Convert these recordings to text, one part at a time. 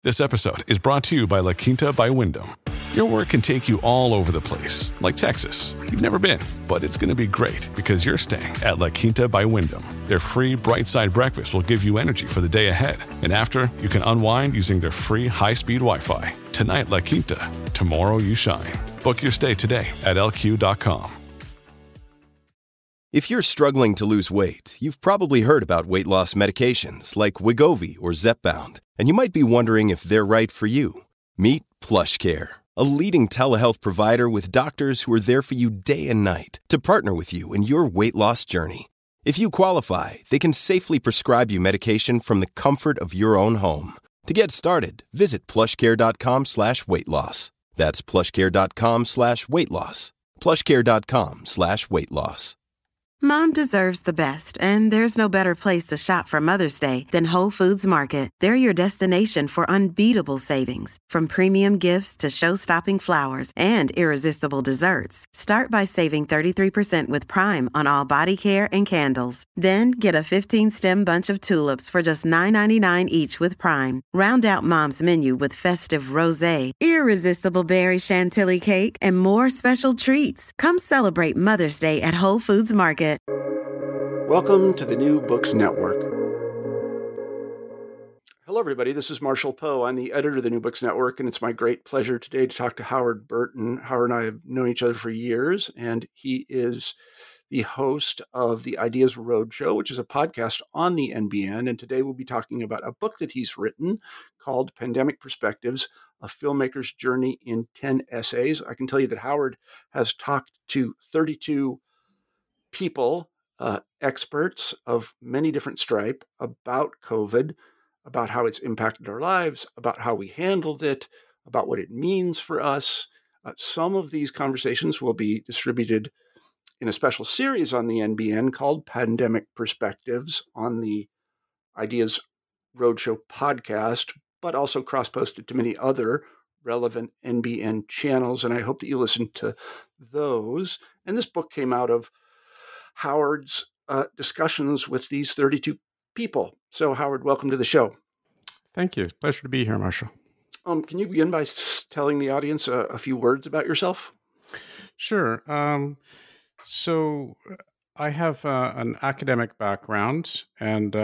This episode is brought to you by La Quinta by Wyndham. Your work can take you all over the place, like Texas. You've never been, but it's going to be great because you're staying at La Quinta by Wyndham. Their free Bright Side breakfast will give you energy for the day ahead. And after, you can unwind using their free high-speed Wi-Fi. Tonight, La Quinta. Tomorrow, you shine. Book your stay today at lq.com. If you're struggling to lose weight, you've probably heard about weight loss medications like Wegovy or Zepbound, and you might be wondering if they're right for you. Meet PlushCare, a leading telehealth provider with doctors who are there for you day and night to partner with you in your weight loss journey. If you qualify, they can safely prescribe you medication from the comfort of your own home. To get started, visit plushcare.com/weight-loss. That's plushcare.com/weight-loss. plushcare.com/weight-loss. Mom deserves the best, and there's no better place to shop for Mother's Day than Whole Foods Market. They're your destination for unbeatable savings, from premium gifts to show-stopping flowers and irresistible desserts. Start by saving 33% with Prime on all body care and candles. Then get a 15-stem bunch of tulips for just $9.99 each with Prime. Round out Mom's menu with festive rosé, irresistible berry chantilly cake, and more special treats. Come celebrate Mother's Day at Whole Foods Market. Welcome to the New Books Network. Hello, everybody. This is Marshall Poe. I'm the editor of the New Books Network, and it's my great pleasure today to talk to Howard Burton. Howard and I have known each other for years, and he is the host of the Ideas Roadshow, which is a podcast on the NBN. And today we'll be talking about a book that he's written called Pandemic Perspectives, A Filmmaker's Journey in 10 Essays. I can tell you that Howard has talked to 32 people, experts of many different stripe about COVID, about how it's impacted our lives, about how we handled it, about what it means for us. Some of these conversations will be distributed in a special series on the NBN called Pandemic Perspectives on the Ideas Roadshow podcast, but also cross-posted to many other relevant NBN channels. And I hope that you listen to those. And this book came out of Howard's discussions with these 32 people. So, Howard, welcome to the show. Thank you. Pleasure to be here, Marshall. Can you begin by telling the audience a few words about yourself? Sure. So I have an academic background, and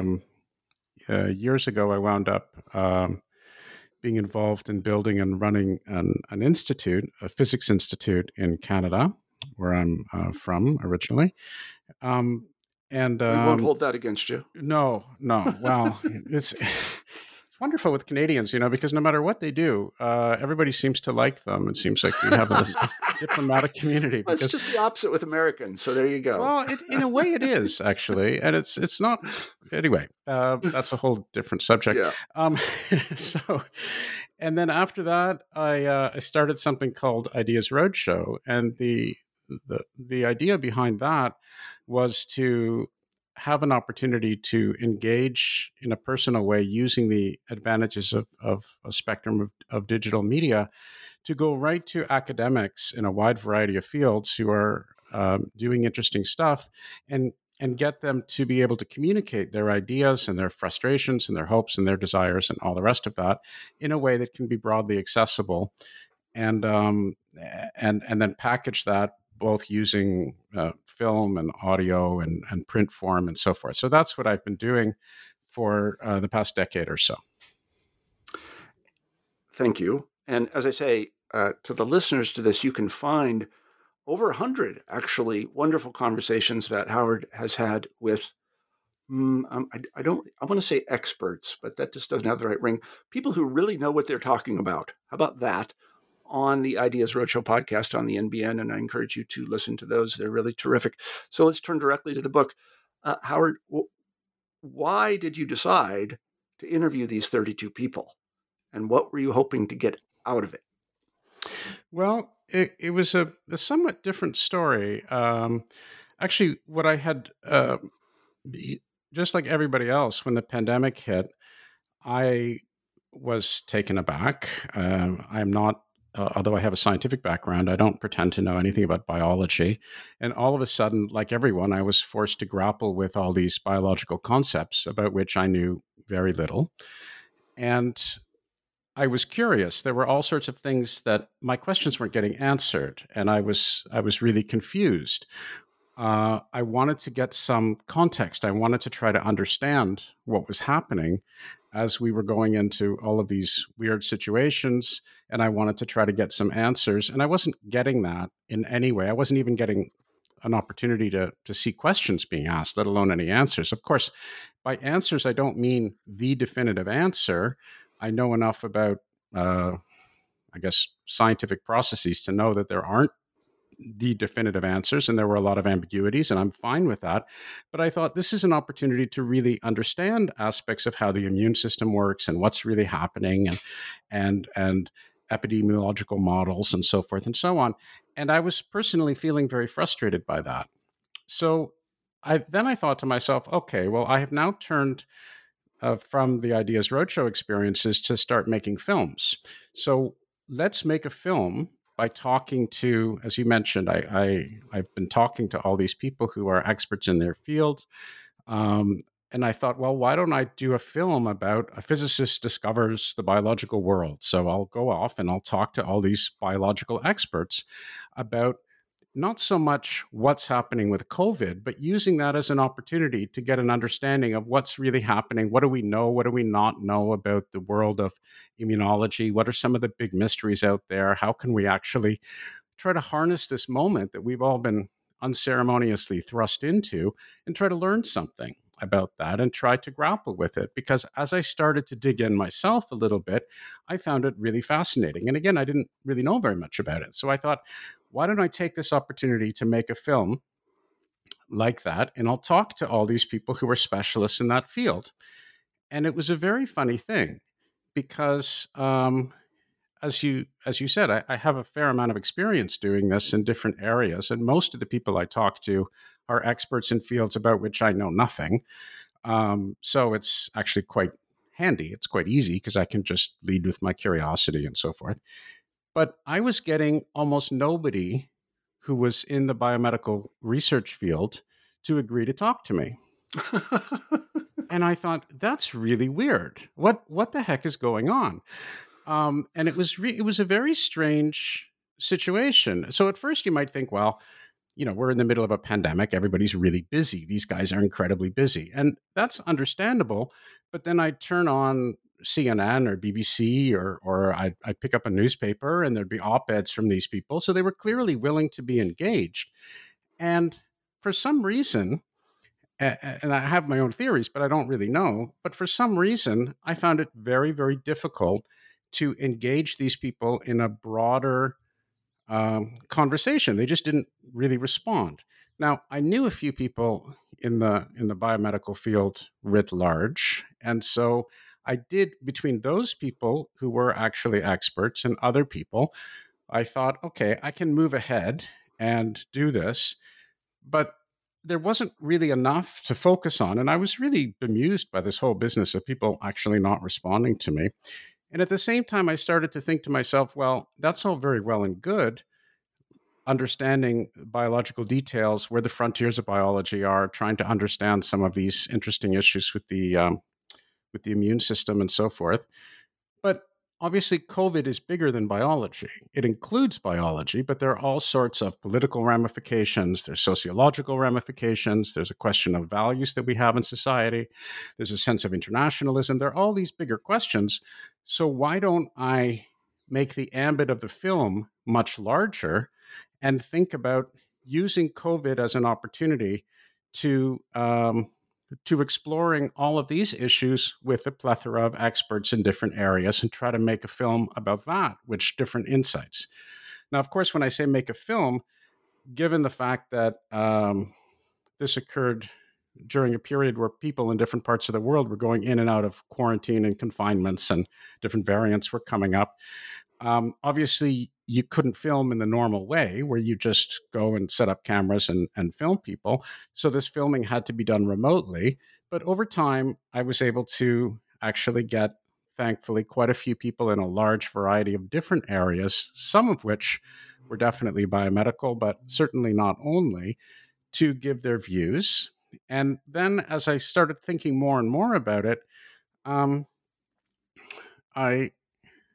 years ago I wound up being involved in building and running an institute, a physics institute in Canada, where I'm from originally. And we won't hold that against you. No. Well, it's wonderful with Canadians, because no matter what they do, everybody seems to like them. It seems like we have this diplomatic community. Well, it's just the opposite with Americans. So there you go. Well, in a way it is, actually. And it's not. Anyway, that's a whole different subject. Yeah. And then after that, I started something called Ideas Roadshow. And the idea behind that was to have an opportunity to engage in a personal way using the advantages of a spectrum of digital media to go right to academics in a wide variety of fields who are doing interesting stuff and get them to be able to communicate their ideas and their frustrations and their hopes and their desires and all the rest of that in a way that can be broadly accessible and then package that both using film and audio and print form and so forth. So that's what I've been doing for the past decade or so. Thank you. And as I say, to the listeners to this, you can find over 100 actually wonderful conversations that Howard has had with, I want to say experts, but that just doesn't have the right ring. People who really know what they're talking about. How about that? On the Ideas Roadshow podcast on the NBN, and I encourage you to listen to those. They're really terrific. So let's turn directly to the book. Howard, why did you decide to interview these 32 people, and what were you hoping to get out of it? Well, it was a somewhat different story. Actually, what I had, just like everybody else, when the pandemic hit, I was taken aback. I'm not although I have a scientific background, I don't pretend to know anything about biology. And all of a sudden, like everyone, I was forced to grapple with all these biological concepts about which I knew very little. And I was curious. There were all sorts of things that my questions weren't getting answered, and I was really confused. I wanted to get some context. I wanted to try to understand what was happening as we were going into all of these weird situations, and I wanted to try to get some answers. And I wasn't getting that in any way. I wasn't even getting an opportunity to see questions being asked, let alone any answers. Of course, by answers, I don't mean the definitive answer. I know enough about, I guess, scientific processes to know that there aren't the definitive answers, and there were a lot of ambiguities, and I'm fine with that. But I thought this is an opportunity to really understand aspects of how the immune system works and what's really happening, and epidemiological models and so forth and so on. And I was personally feeling very frustrated by that. So I thought to myself, okay, well, I have now turned from the Ideas Roadshow experiences to start making films. So let's make a film by talking to, as you mentioned, I've been talking to all these people who are experts in their field. And I thought, well, why don't I do a film about a physicist discovers the biological world? So I'll go off and I'll talk to all these biological experts about not so much what's happening with COVID, but using that as an opportunity to get an understanding of what's really happening. What do we know? What do we not know about the world of immunology? What are some of the big mysteries out there? How can we actually try to harness this moment that we've all been unceremoniously thrust into and try to learn something about that and try to grapple with it? Because as I started to dig in myself a little bit, I found it really fascinating. And again, I didn't really know very much about it. So I thought, why don't I take this opportunity to make a film like that? And I'll talk to all these people who are specialists in that field. And it was a very funny thing because, as you said, I have a fair amount of experience doing this in different areas. And most of the people I talk to are experts in fields about which I know nothing. So it's actually quite handy. It's quite easy because I can just lead with my curiosity and so forth. But I was getting almost nobody who was in the biomedical research field to agree to talk to me. And I thought, that's really weird. What the heck is going on? And it was a very strange situation. So at first you might think, well, we're in the middle of a pandemic. Everybody's really busy. These guys are incredibly busy. And that's understandable. But then I'd turn on CNN or BBC or I'd pick up a newspaper and there'd be op-eds from these people. So they were clearly willing to be engaged. And for some reason, and I have my own theories, but I don't really know. But for some reason, I found it very, very difficult to engage these people in a broader conversation. They just didn't really respond. Now, I knew a few people in the biomedical field writ large, and so I did, between those people who were actually experts and other people, I thought, okay, I can move ahead and do this, but there wasn't really enough to focus on, and I was really bemused by this whole business of people actually not responding to me. And at the same time, I started to think to myself, well, that's all very well and good, understanding biological details, where the frontiers of biology are, trying to understand some of these interesting issues with the immune system and so forth. But obviously, COVID is bigger than biology. It includes biology, but there are all sorts of political ramifications. There's sociological ramifications. There's a question of values that we have in society. There's a sense of internationalism. There are all these bigger questions. So why don't I make the ambit of the film much larger and think about using COVID as an opportunity to exploring all of these issues with a plethora of experts in different areas and try to make a film about that, with different insights. Now, of course, when I say make a film, given the fact that this occurred during a period where people in different parts of the world were going in and out of quarantine and confinements and different variants were coming up, obviously you couldn't film in the normal way where you just go and set up cameras and film people. So this filming had to be done remotely. But over time, I was able to actually get, thankfully, quite a few people in a large variety of different areas, some of which were definitely biomedical, but certainly not only, to give their views. And then as I started thinking more and more about it, I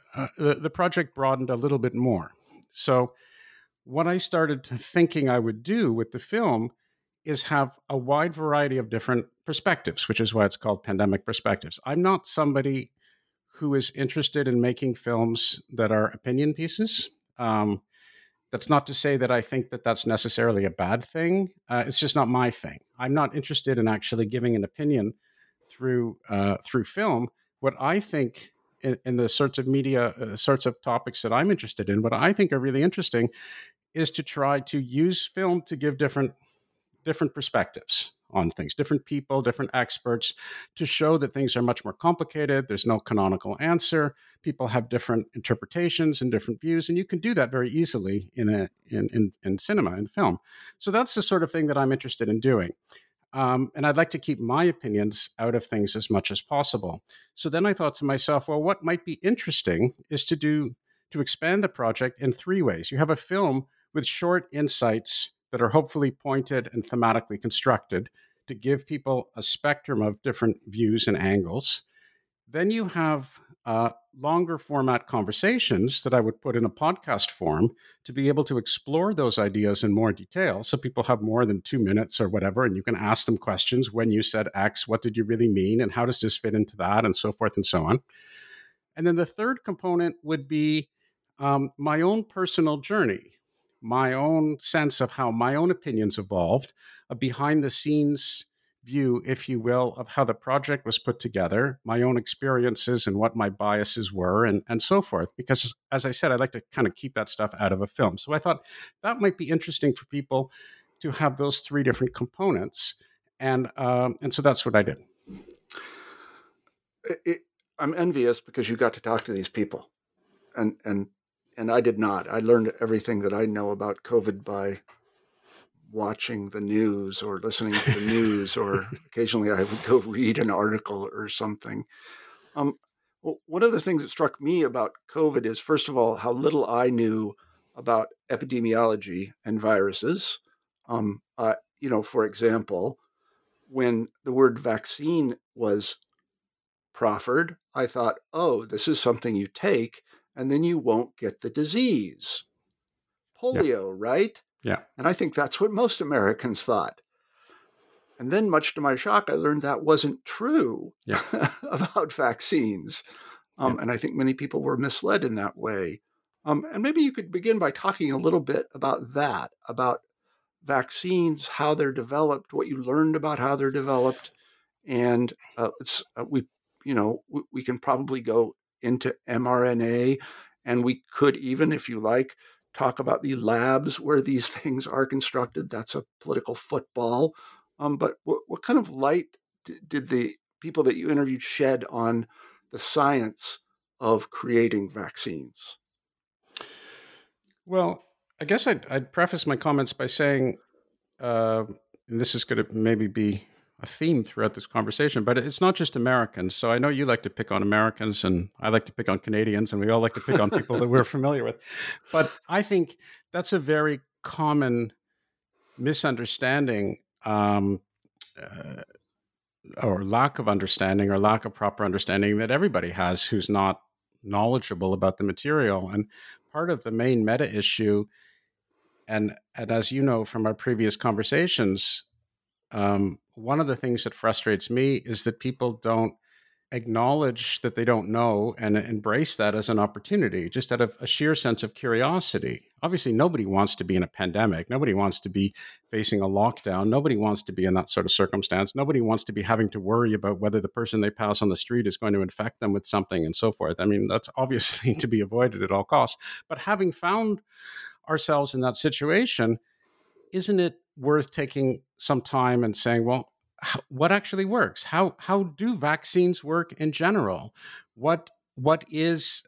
the project broadened a little bit more. So what I started thinking I would do with the film is have a wide variety of different perspectives, which is why it's called Pandemic Perspectives. I'm not somebody who is interested in making films that are opinion pieces. That's not to say that I think that that's necessarily a bad thing. It's just not my thing. I'm not interested in actually giving an opinion through film. What I think in the sorts of media, sorts of topics that I'm interested in, what I think are really interesting is to try to use film to give different perspectives on things, different people, different experts, to show that things are much more complicated. There's no canonical answer. People have different interpretations and different views, and you can do that very easily in cinema and film. So that's the sort of thing that I'm interested in doing. And I'd like to keep my opinions out of things as much as possible. So then I thought to myself, well, what might be interesting is to expand the project in three ways. You have a film with short insights that are hopefully pointed and thematically constructed to give people a spectrum of different views and angles. Then you have longer format conversations that I would put in a podcast form to be able to explore those ideas in more detail. So people have more than 2 minutes or whatever, and you can ask them questions. When you said X, what did you really mean? And how does this fit into that? And so forth and so on. And then the third component would be my own personal journey, my own sense of how my own opinions evolved, a behind the scenes view, if you will, of how the project was put together, my own experiences and what my biases were, and so forth. Because, as I said, I like to kind of keep that stuff out of a film. So I thought that might be interesting for people to have those three different components. And so that's what I did. I'm envious because you got to talk to these people. And I did not. I learned everything that I know about COVID by watching the news or listening to the news, or occasionally I would go read an article or something. Well, one of the things that struck me about COVID is, first of all, how little I knew about epidemiology and viruses. For example, when the word vaccine was proffered, I thought, oh, this is something you take and then you won't get the disease. Polio, right? Yeah. And I think that's what most Americans thought. And then, much to my shock, I learned that wasn't true about vaccines. And I think many people were misled in that way. And maybe you could begin by talking a little bit about that, about vaccines, how they're developed, what you learned about how they're developed. And we can probably go into mRNA, and we could even, if you like, talk about the labs where these things are constructed. That's a political football. But what kind of light did the people that you interviewed shed on the science of creating vaccines? Well, I guess I'd preface my comments by saying, and this is going to maybe be a theme throughout this conversation, but it's not just Americans. So I know you like to pick on Americans, and I like to pick on Canadians, and we all like to pick on people that we're familiar with. But I think that's a very common misunderstanding, or lack of understanding, or lack of proper understanding that everybody has who's not knowledgeable about the material. And part of the main meta issue, and as you know from our previous conversations, one of the things that frustrates me is that people don't acknowledge that they don't know and embrace that as an opportunity, just out of a sheer sense of curiosity. Obviously, nobody wants to be in a pandemic. Nobody wants to be facing a lockdown. Nobody wants to be in that sort of circumstance. Nobody wants to be having to worry about whether the person they pass on the street is going to infect them with something and so forth. I mean, that's obviously to be avoided at all costs. But having found ourselves in that situation, isn't it worth taking some time and saying, well, what actually works? How do vaccines work in general? What is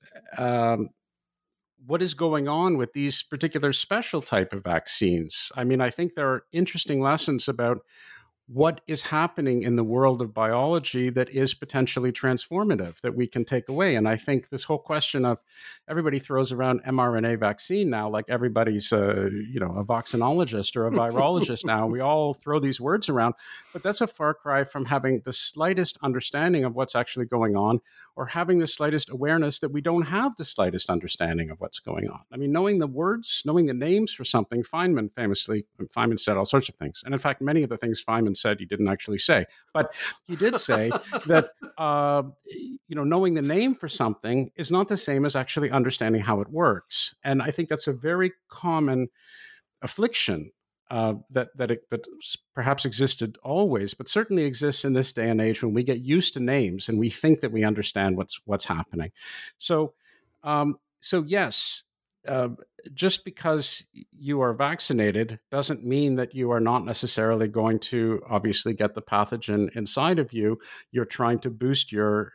going on with these particular special type of vaccines? I mean, I think there are interesting lessons about what is happening in the world of biology that is potentially transformative that we can take away. And I think this whole question of everybody throws around mRNA vaccine now, like everybody's a vaccinologist or a virologist now. We all throw these words around, but that's a far cry from having the slightest understanding of what's actually going on, or having the slightest awareness that we don't have the slightest understanding of what's going on. I mean, knowing the words, knowing the names for something, Feynman said all sorts of things. And in fact, many of the things Feynman said he didn't actually say, but he did say that knowing the name for something is not the same as actually understanding how it works. And I think that's a very common affliction that perhaps existed always, but certainly exists in this day and age when we get used to names and we think that we understand what's happening. So yes. Just because you are vaccinated doesn't mean that you are not necessarily going to obviously get the pathogen inside of you. You're trying to boost your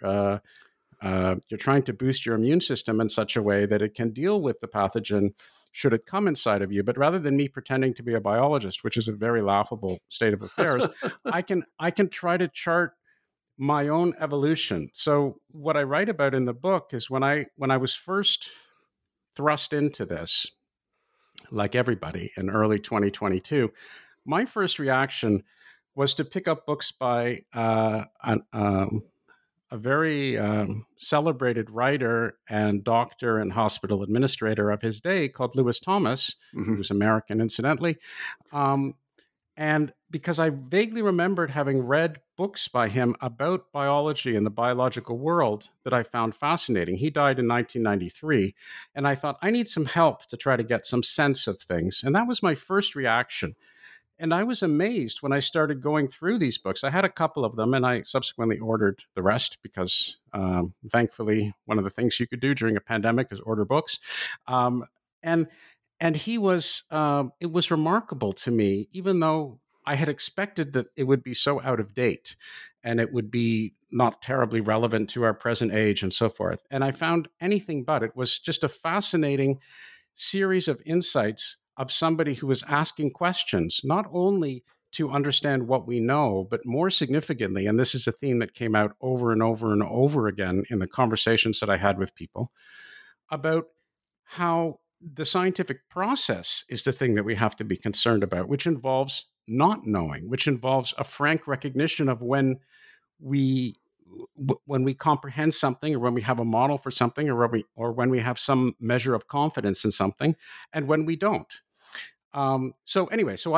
immune system in such a way that it can deal with the pathogen should it come inside of you. But rather than me pretending to be a biologist, which is a very laughable state of affairs, I can try to chart my own evolution. So what I write about in the book is when I was first thrust into this, like everybody in early 2022, my first reaction was to pick up books by a very celebrated writer and doctor and hospital administrator of his day called Lewis Thomas, who was American, incidentally. And because I vaguely remembered having read books by him about biology and the biological world that I found fascinating. He died in 1993, and I thought, I need some help to try to get some sense of things. And that was my first reaction. And I was amazed when I started going through these books. I had a couple of them, and I subsequently ordered the rest because, thankfully, one of the things you could do during a pandemic is order books. And he was, it was remarkable to me, even though I had expected that it would be so out of date and it would be not terribly relevant to our present age and so forth. And I found anything but. It was just a fascinating series of insights of somebody who was asking questions, not only to understand what we know, but more significantly, and this is a theme that came out over and over and over again in the conversations that I had with people, about how the scientific process is the thing that we have to be concerned about, which involves not knowing, which involves a frank recognition of when we comprehend something, or when we have a model for something, or when we have some measure of confidence in something, and when we don't. So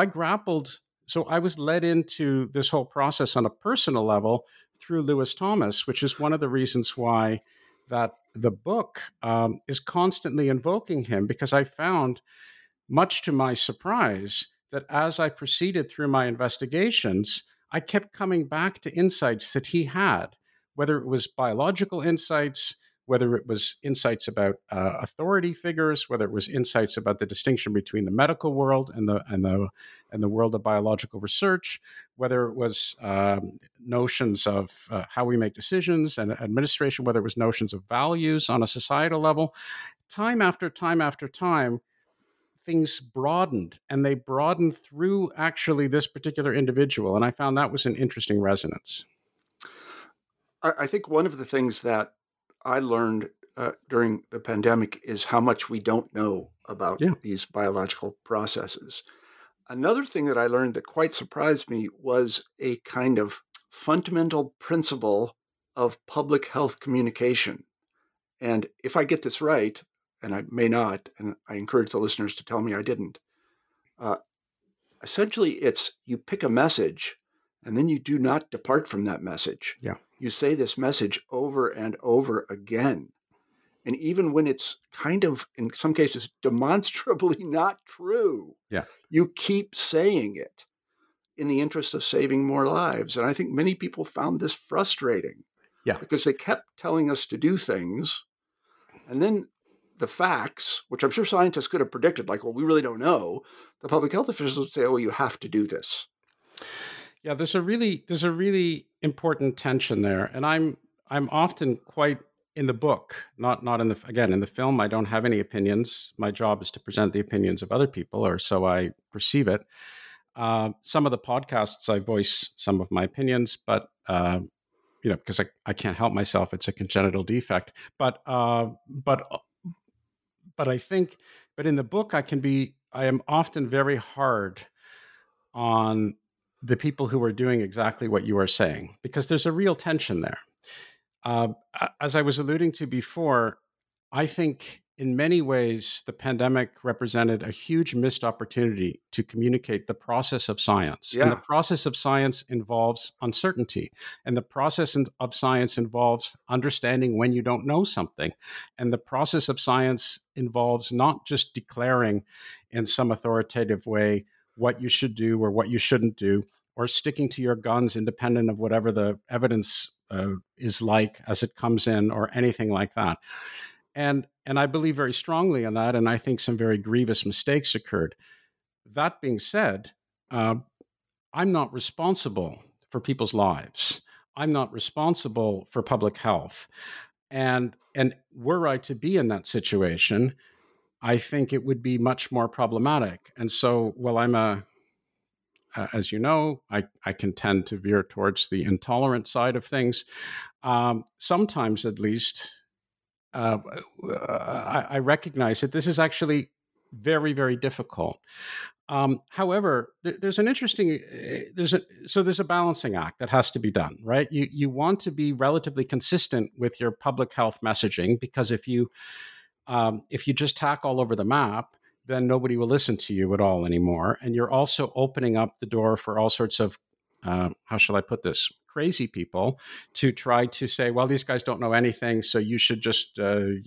I was led into this whole process on a personal level through Lewis Thomas, which is one of the reasons why that the book is constantly invoking him, because I found, much to my surprise, that as I proceeded through my investigations, I kept coming back to insights that he had, whether it was biological insights, whether it was insights about authority figures, whether it was insights about the distinction between the medical world and the world of biological research, whether it was notions of how we make decisions and administration, whether it was notions of values on a societal level. Time after time after time, things broadened, and they broadened through actually this particular individual. And I found that was an interesting resonance. I think one of the things that I learned during the pandemic is how much we don't know about these biological processes. Another thing that I learned that quite surprised me was a kind of fundamental principle of public health communication. And if I get this right, and I may not, and I encourage the listeners to tell me I didn't, essentially it's you pick a message and then you do not depart from that message. Yeah. You say this message over and over again. And even when it's kind of, in some cases, demonstrably not true, you keep saying it in the interest of saving more lives. And I think many people found this frustrating because they kept telling us to do things. And then the facts, which I'm sure scientists could have predicted, like, well, we really don't know, the public health officials would say, oh, you have to do this. Yeah, there's a really important tension there, and I'm often quite in the book, not in the film. I don't have any opinions. My job is to present the opinions of other people, or so I perceive it. Some of the podcasts, I voice some of my opinions, but because I can't help myself, it's a congenital defect. But I think, but in the book, I am often very hard on the people who are doing exactly what you are saying, because there's a real tension there. As I was alluding to before, I think in many ways, the pandemic represented a huge missed opportunity to communicate the process of science. Yeah. And the process of science involves uncertainty. And the process of science involves understanding when you don't know something. And the process of science involves not just declaring in some authoritative way what you should do or what you shouldn't do, or sticking to your guns independent of whatever the evidence is like as it comes in, or anything like that. And I believe very strongly in that, and I think some very grievous mistakes occurred. That being said, I'm not responsible for people's lives. I'm not responsible for public health. And were I to be in that situation, I think it would be much more problematic. And so, while I'm as you know, I can tend to veer towards the intolerant side of things. Sometimes, at least, I recognize that this is actually very, very difficult. However, there's an interesting, there's a balancing act that has to be done, right? You want to be relatively consistent with your public health messaging, because if you just tack all over the map, then nobody will listen to you at all anymore. And you're also opening up the door for all sorts of, how shall I put this, crazy people to try to say, well, these guys don't know anything, so you should just,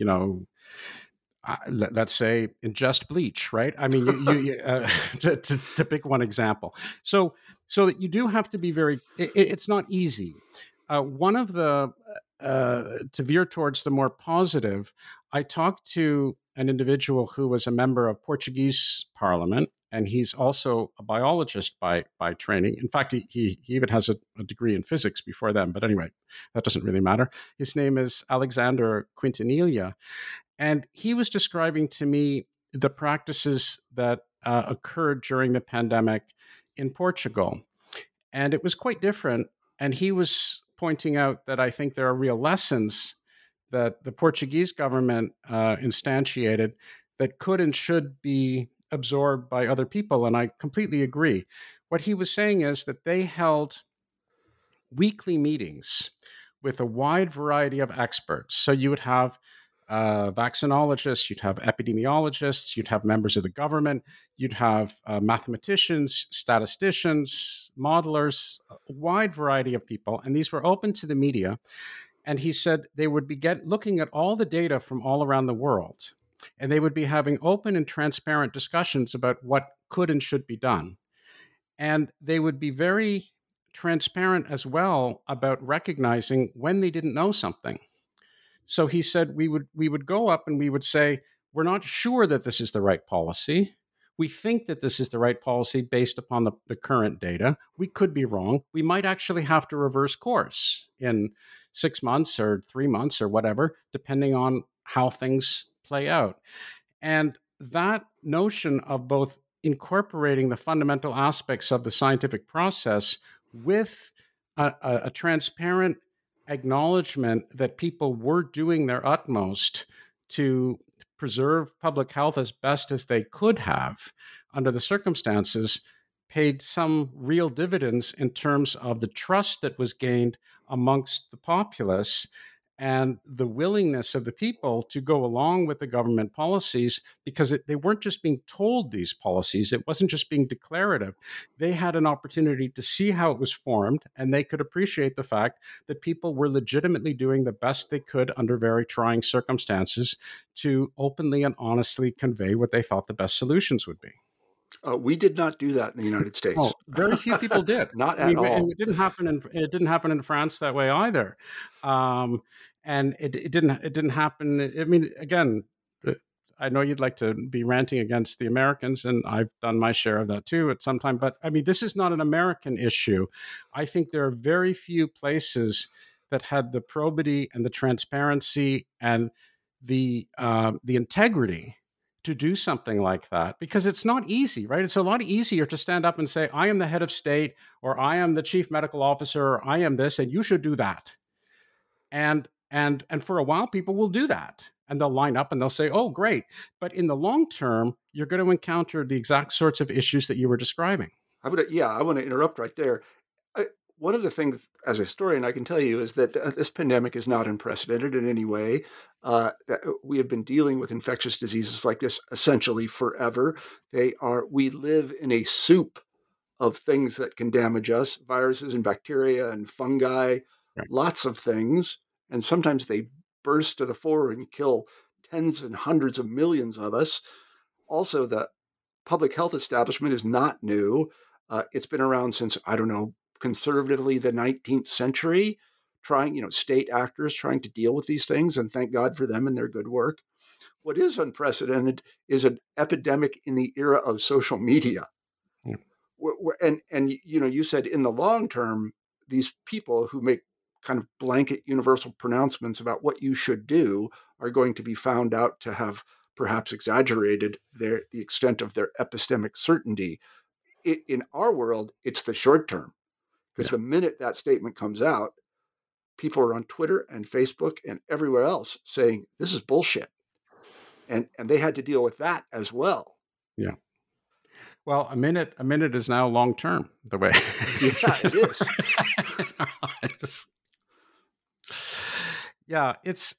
let's say, ingest bleach, right? I mean, to pick one example. So that you do have to be very, it's not easy. One of the, to veer towards the more positive, I talked to an individual who was a member of Portuguese Parliament, and he's also a biologist by training. In fact, he even has a degree in physics before then. But anyway, that doesn't really matter. His name is Alexander Quintanilha, and he was describing to me the practices that occurred during the pandemic in Portugal, and it was quite different. And he was pointing out that I think there are real lessons that the Portuguese government instantiated that could and should be absorbed by other people. And I completely agree. What he was saying is that they held weekly meetings with a wide variety of experts. So you would have vaccinologists, you'd have epidemiologists, you'd have members of the government, you'd have mathematicians, statisticians, modelers, a wide variety of people. And these were open to the media. And he said they would be looking at all the data from all around the world, and they would be having open and transparent discussions about what could and should be done. And they would be very transparent as well about recognizing when they didn't know something. So he said we would go up and we would say, we're not sure that this is the right policy. We think that this is the right policy based upon the current data. We could be wrong. We might actually have to reverse course in 6 months or 3 months or whatever, depending on how things play out. And that notion of both incorporating the fundamental aspects of the scientific process with a transparent acknowledgement that people were doing their utmost to preserve public health as best as they could have under the circumstances paid some real dividends in terms of the trust that was gained amongst the populace and the willingness of the people to go along with the government policies, because they weren't just being told these policies. It wasn't just being declarative. They had an opportunity to see how it was formed, and they could appreciate the fact that people were legitimately doing the best they could under very trying circumstances to openly and honestly convey what they thought the best solutions would be. We did not do that in the United States. Oh, very few people did. Not at all. And it didn't happen in France that way either. And it didn't happen. I mean, again, I know you'd like to be ranting against the Americans, and I've done my share of that too at some time. But I mean, this is not an American issue. I think there are very few places that had the probity and the transparency and the integrity to do something like that, because it's not easy, right? It's a lot easier to stand up and say, I am the head of state, or I am the chief medical officer, or I am this, and you should do that. And for a while, people will do that. And they'll line up and they'll say, oh, great. But in the long term, you're going to encounter the exact sorts of issues that you were describing. I want to interrupt right there. One of the things, as a historian, I can tell you is that this pandemic is not unprecedented in any way. We have been dealing with infectious diseases like this essentially forever. We live in a soup of things that can damage us, viruses and bacteria and fungi, Right. Lots of things. And sometimes they burst to the fore and kill tens and hundreds of millions of us. Also, the public health establishment is not new. It's been around since, conservatively the 19th century, state actors trying to deal with these things, and thank God for them and their good work. What is unprecedented is an epidemic in the era of social media. Yeah. You said in the long term, these people who make kind of blanket universal pronouncements about what you should do are going to be found out to have perhaps exaggerated the extent of their epistemic certainty. In our world, it's the short term. Because the minute that statement comes out, people are on Twitter and Facebook and everywhere else saying, this is bullshit. And they had to deal with that as well. Yeah. Well, a minute is now long term, the way. Yeah, it is. Yeah, it's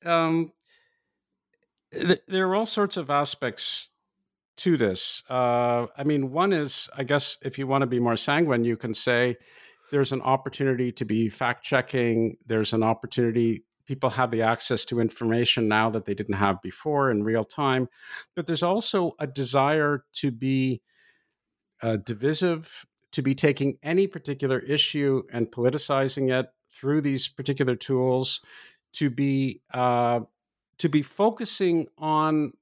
there are all sorts of aspects to this. One is, I guess, if you want to be more sanguine, you can say there's an opportunity to be fact-checking. There's an opportunity. People have the access to information now that they didn't have before in real time. But there's also a desire to be divisive, to be taking any particular issue and politicizing it through these particular tools, to be focusing on,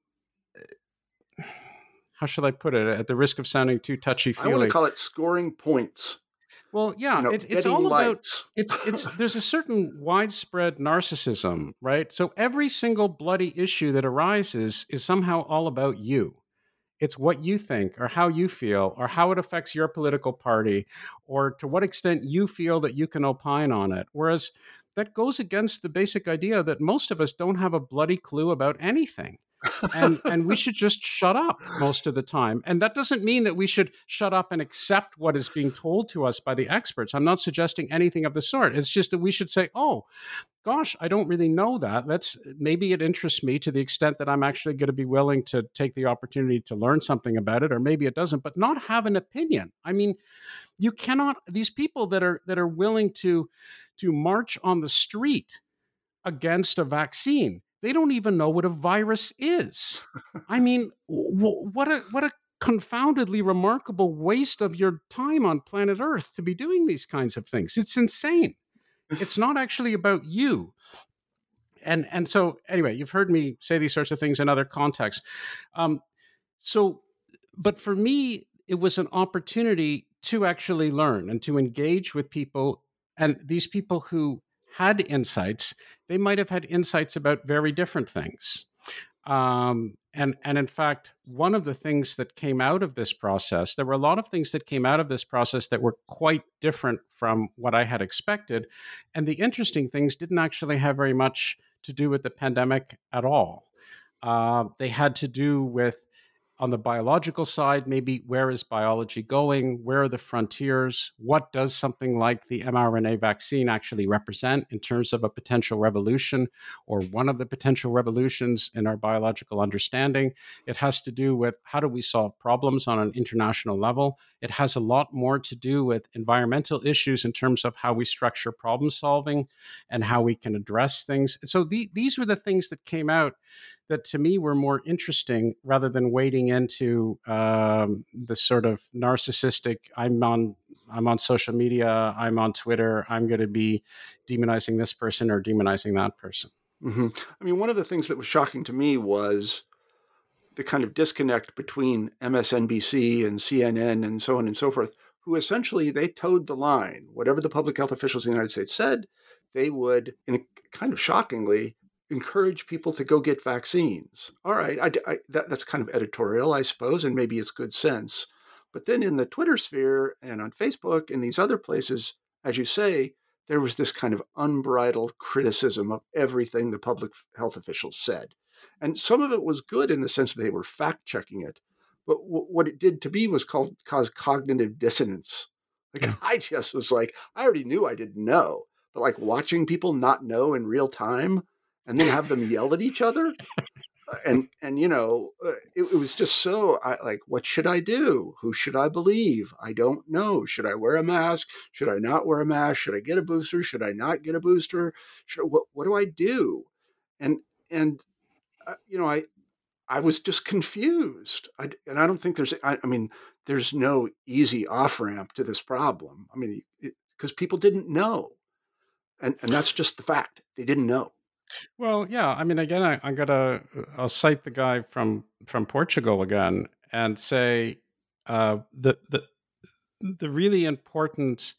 how should I put it, at the risk of sounding too touchy-feely. I want to call it scoring points. Well, yeah, it's all likes. About there's a certain widespread narcissism, right? So every single bloody issue that arises is somehow all about you. It's what you think or how you feel or how it affects your political party or to what extent you feel that you can opine on it. Whereas that goes against the basic idea that most of us don't have a bloody clue about anything. And we should just shut up most of the time. And that doesn't mean that we should shut up and accept what is being told to us by the experts. I'm not suggesting anything of the sort. It's just that we should say, oh, gosh, I don't really know that. Maybe it interests me to the extent that I'm actually going to be willing to take the opportunity to learn something about it, or maybe it doesn't, but not have an opinion. I mean, you cannot, these people that are willing to march on the street against a vaccine, they don't even know what a virus is. I mean, what a confoundedly remarkable waste of your time on planet Earth to be doing these kinds of things. It's insane. It's not actually about you. And so anyway, you've heard me say these sorts of things in other contexts. But for me, it was an opportunity to actually learn and to engage with people, and these people who had insights, they might have had insights about very different things. And in fact, one of the things that came out of this process, there were a lot of things that came out of this process that were quite different from what I had expected. And the interesting things didn't actually have very much to do with the pandemic at all. They had to do with, on the biological side, maybe where is biology going? Where are the frontiers? What does something like the mRNA vaccine actually represent in terms of a potential revolution or one of the potential revolutions in our biological understanding? It has to do with how do we solve problems on an international level? It has a lot more to do with environmental issues in terms of how we structure problem solving and how we can address things. So these were the things that came out that to me were more interesting rather than wading into the sort of narcissistic, I'm on social media, I'm on Twitter, I'm going to be demonizing this person or demonizing that person. Mm-hmm. I mean, one of the things that was shocking to me was the kind of disconnect between MSNBC and CNN and so on and so forth, who essentially, they towed the line. Whatever the public health officials in the United States said, they would, kind of shockingly, encourage people to go get vaccines. All right, that's kind of editorial, I suppose, and maybe it's good sense. But then in the Twitter sphere and on Facebook and these other places, as you say, there was this kind of unbridled criticism of everything the public health officials said. And some of it was good in the sense that they were fact-checking it. But what it did to me was cause cognitive dissonance. Like, I just was like, I already knew I didn't know. But like watching people not know in real time and then have them yell at each other. And it was just so what should I do? Who should I believe? I don't know. Should I wear a mask? Should I not wear a mask? Should I get a booster? Should I not get a booster? What do I do? And I was just confused. And I don't think there's no easy off ramp to this problem. I mean, because people didn't know. And that's just the fact. They didn't know. Well, yeah. I mean, again, I'll cite the guy from Portugal again and say the really important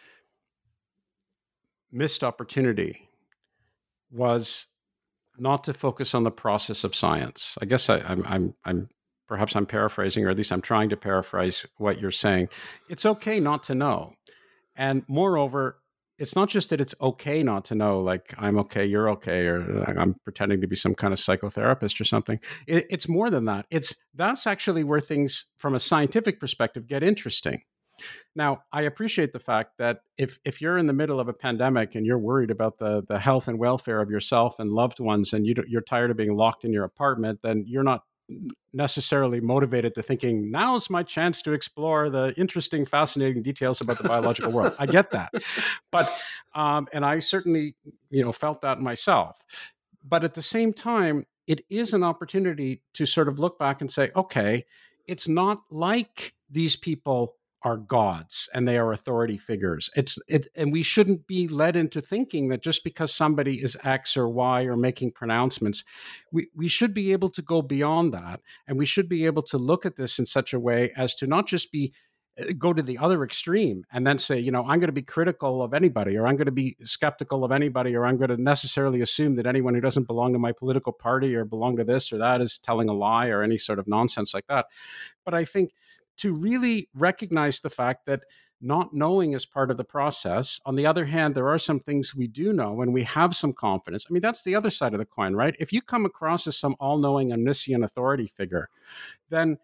missed opportunity was not to focus on the process of science. I guess I'm perhaps I'm paraphrasing, or at least I'm trying to paraphrase what you're saying. It's okay not to know, and moreover, it's not just that it's okay not to know, like I'm okay, you're okay, or I'm pretending to be some kind of psychotherapist or something. It's more than that. That's actually where things from a scientific perspective get interesting. Now, I appreciate the fact that if you're in the middle of a pandemic and you're worried about the health and welfare of yourself and loved ones, and you're tired of being locked in your apartment, then you're not necessarily motivated to thinking, now's my chance to explore the interesting, fascinating details about the biological world. I get that. But, and I certainly, felt that myself. But at the same time, it is an opportunity to sort of look back and say, okay, it's not like these people are gods and they are authority figures. And we shouldn't be led into thinking that just because somebody is X or Y or making pronouncements, we should be able to go beyond that. And we should be able to look at this in such a way as to not just go to the other extreme and then say, I'm going to be critical of anybody, or I'm going to be skeptical of anybody, or I'm going to necessarily assume that anyone who doesn't belong to my political party or belong to this or that is telling a lie or any sort of nonsense like that. But I think to really recognize the fact that not knowing is part of the process. On the other hand, there are some things we do know and we have some confidence. I mean, that's the other side of the coin, right? If you come across as some all-knowing, omniscient authority figure, then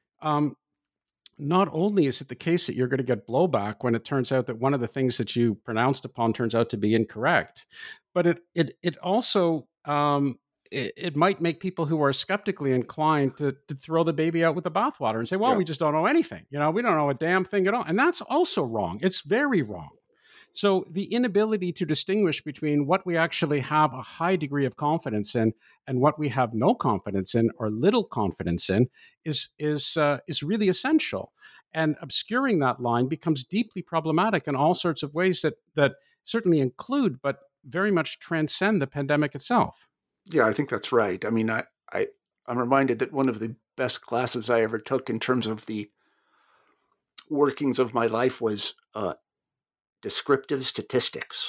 not only is it the case that you're going to get blowback when it turns out that one of the things that you pronounced upon turns out to be incorrect, but it also it might make people who are skeptically inclined to throw the baby out with the bathwater and say, well, we just don't know anything. We don't know a damn thing at all. And that's also wrong. It's very wrong. So the inability to distinguish between what we actually have a high degree of confidence in and what we have no confidence in or little confidence in is really essential. And obscuring that line becomes deeply problematic in all sorts of ways that certainly include, but very much transcend the pandemic itself. Yeah, I think that's right. I mean, I'm reminded that one of the best classes I ever took in terms of the workings of my life was descriptive statistics.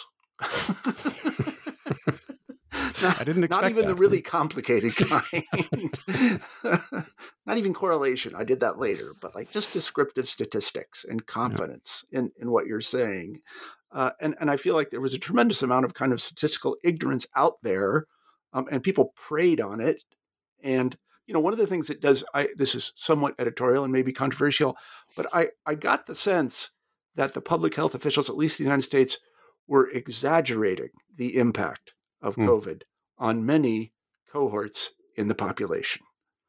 I didn't expect not even that. The really complicated kind. Not even correlation. I did that later, but like just descriptive statistics and confidence in what you're saying. And I feel like there was a tremendous amount of kind of statistical ignorance out there. And people preyed on it. And, one of the things it does, this is somewhat editorial and maybe controversial, but I got the sense that the public health officials, at least in the United States, were exaggerating the impact of COVID on many cohorts in the population.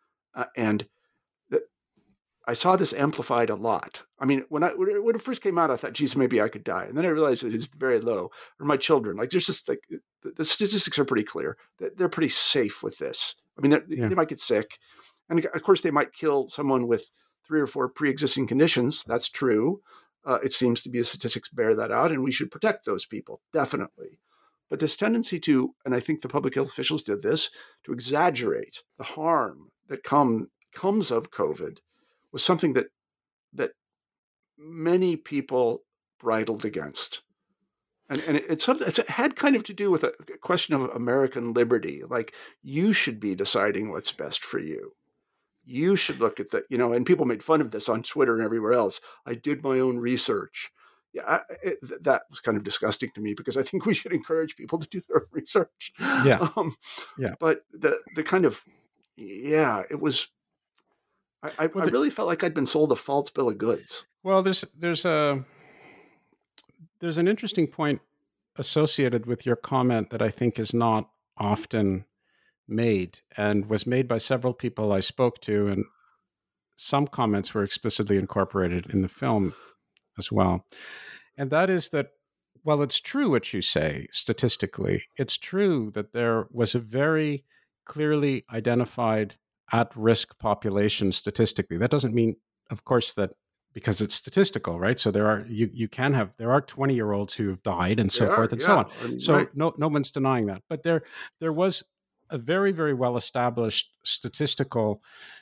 I saw this amplified a lot. I mean, when it first came out, I thought, geez, maybe I could die. And then I realized that it's very low. Or my children, like there's just like, the statistics are pretty clear. They're pretty safe with this. I mean, they might get sick. And of course, they might kill someone with 3 or 4 pre-existing conditions. That's true. It seems to be the statistics bear that out, and we should protect those people, definitely. But this tendency to, and I think the public health officials did this, to exaggerate the harm that comes of COVID was something that many people bridled against. And it had kind of to do with a question of American liberty. Like, you should be deciding what's best for you. You should look at and people made fun of this on Twitter and everywhere else. I did my own research. Yeah, that was kind of disgusting to me, because I think we should encourage people to do their own research. Yeah. But the kind of, it was, I really felt like I'd been sold a false bill of goods. Well, there's an interesting point associated with your comment that I think is not often made, and was made by several people I spoke to, and some comments were explicitly incorporated in the film as well. And that is that, while it's true what you say statistically, it's true that there was a very clearly identified at-risk population statistically. That doesn't mean, of course, that because it's statistical, right? So there are 20-year-olds who have died and so forth and so on. I mean, so right. No one's denying that. But there was a very, very well-established statistical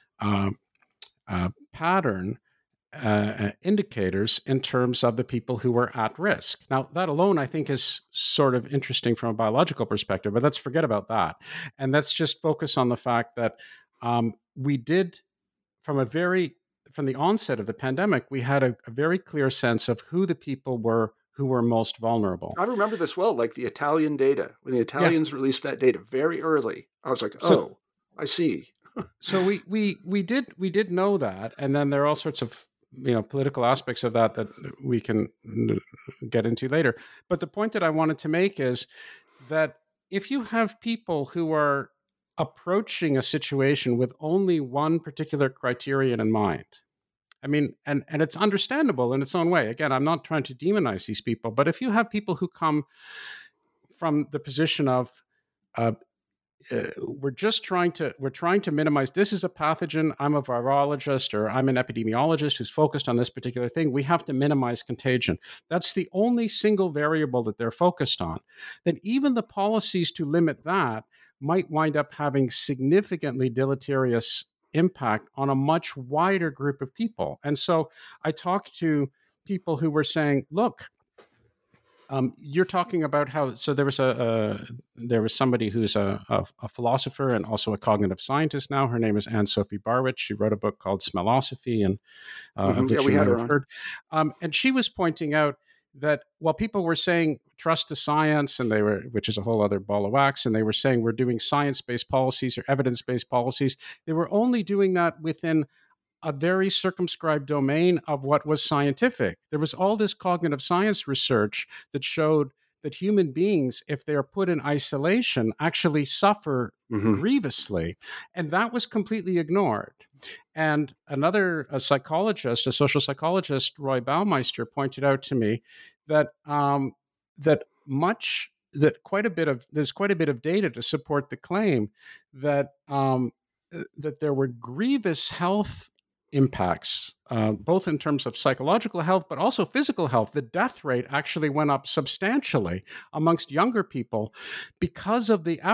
pattern, indicators in terms of the people who were at risk. Now, that alone, I think, is sort of interesting from a biological perspective, but let's forget about that. And let's just focus on the fact that we did, from the onset of the pandemic, we had a very clear sense of who the people were who were most vulnerable. I remember this well, like the Italian data. When the Italians released that data very early, I was like, I see. So we did know that, and then there are all sorts of political aspects of that we can get into later. But the point that I wanted to make is that if you have people who are approaching a situation with only one particular criterion in mind, I mean, and it's understandable in its own way. Again, I'm not trying to demonize these people, but if you have people who come from the position of we're trying to minimize, this is a pathogen, I'm a virologist or I'm an epidemiologist who's focused on this particular thing, we have to minimize contagion. That's the only single variable that they're focused on. Then even the policies to limit that might wind up having significantly deleterious impact on a much wider group of people. And so I talked to people who were saying, look, you're talking about how, so there was somebody who's a philosopher and also a cognitive scientist now. Her name is Anne-Sophie Barwitz. She wrote a book called Smellosophy, and of which you might have heard. And she was pointing out that while people were saying trust the science, and which is a whole other ball of wax, and they were saying we're doing science-based policies or evidence-based policies, they were only doing that within a very circumscribed domain of what was scientific. There was all this cognitive science research that showed that human beings, if they are put in isolation, actually suffer grievously. And that was completely ignored. And a psychologist, a social psychologist, Roy Baumeister, pointed out to me that there's quite a bit of data to support the claim that that there were grievous health impacts, both in terms of psychological health, but also physical health. The death rate actually went up substantially amongst younger people because of the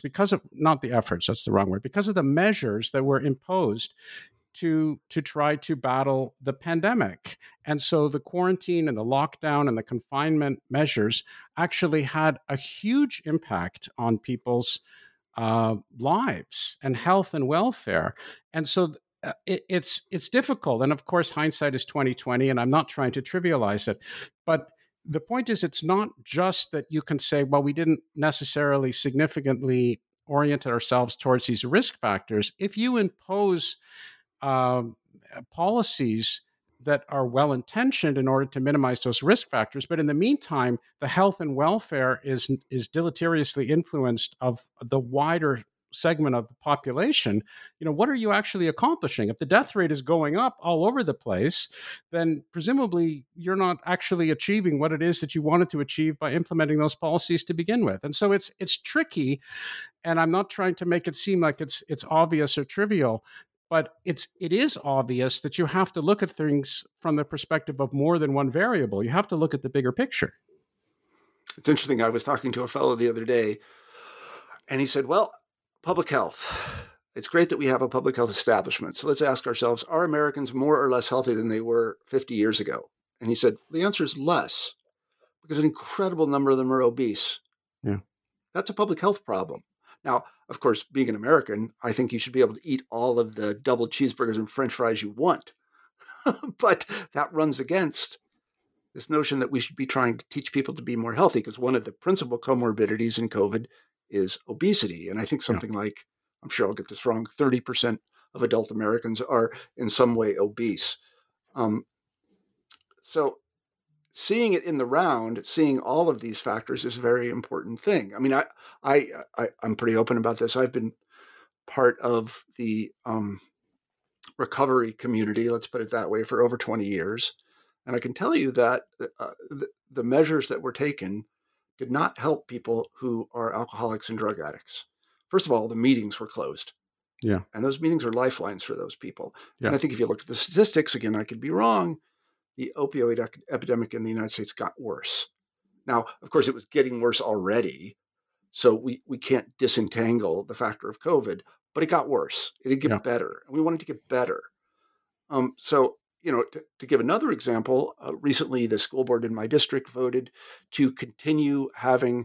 measures that were imposed to try to battle the pandemic. And so the quarantine and the lockdown and the confinement measures actually had a huge impact on people's lives and health and welfare. And so it's difficult. And of course, hindsight is 20/20, and I'm not trying to trivialize it. But the point is, it's not just that you can say, well, we didn't necessarily significantly orient ourselves towards these risk factors. If you impose policies that are well-intentioned in order to minimize those risk factors, but in the meantime, the health and welfare is deleteriously influenced of the wider segment of the population, what are you actually accomplishing? If the death rate is going up all over the place, then presumably you're not actually achieving what it is that you wanted to achieve by implementing those policies to begin with. And so it's tricky, and I'm not trying to make it seem like it's obvious or trivial, but it is obvious that you have to look at things from the perspective of more than one variable. You have to look at the bigger picture. It's interesting. I was talking to a fellow the other day, and he said, well, public health. It's great that we have a public health establishment. So let's ask ourselves, are Americans more or less healthy than they were 50 years ago? And he said, the answer is less. because an incredible number of them are obese. Yeah. That's a public health problem. Now, of course, being an American, I think you should be able to eat all of the double cheeseburgers and French fries you want. But that runs against this notion that we should be trying to teach people to be more healthy, because one of the principal comorbidities in COVID is obesity. And I think something like, I'm sure I'll get this wrong, 30% of adult Americans are in some way obese. So seeing it in the round, seeing all of these factors is a very important thing. I mean, I'm pretty open about this. I've been part of the recovery community, let's put it that way, for over 20 years. And I can tell you that the measures that were taken did not help people who are alcoholics and drug addicts. First of all, the meetings were closed. Yeah. And those meetings are lifelines for those people. Yeah. And I think if you look at the statistics, again, I could be wrong, the opioid epidemic in the United States got worse. Now, of course, it was getting worse already, so we can't disentangle the factor of COVID, but it got worse. It didn't get better, and we wanted to get better. So, to give another example, recently the school board in my district voted to continue having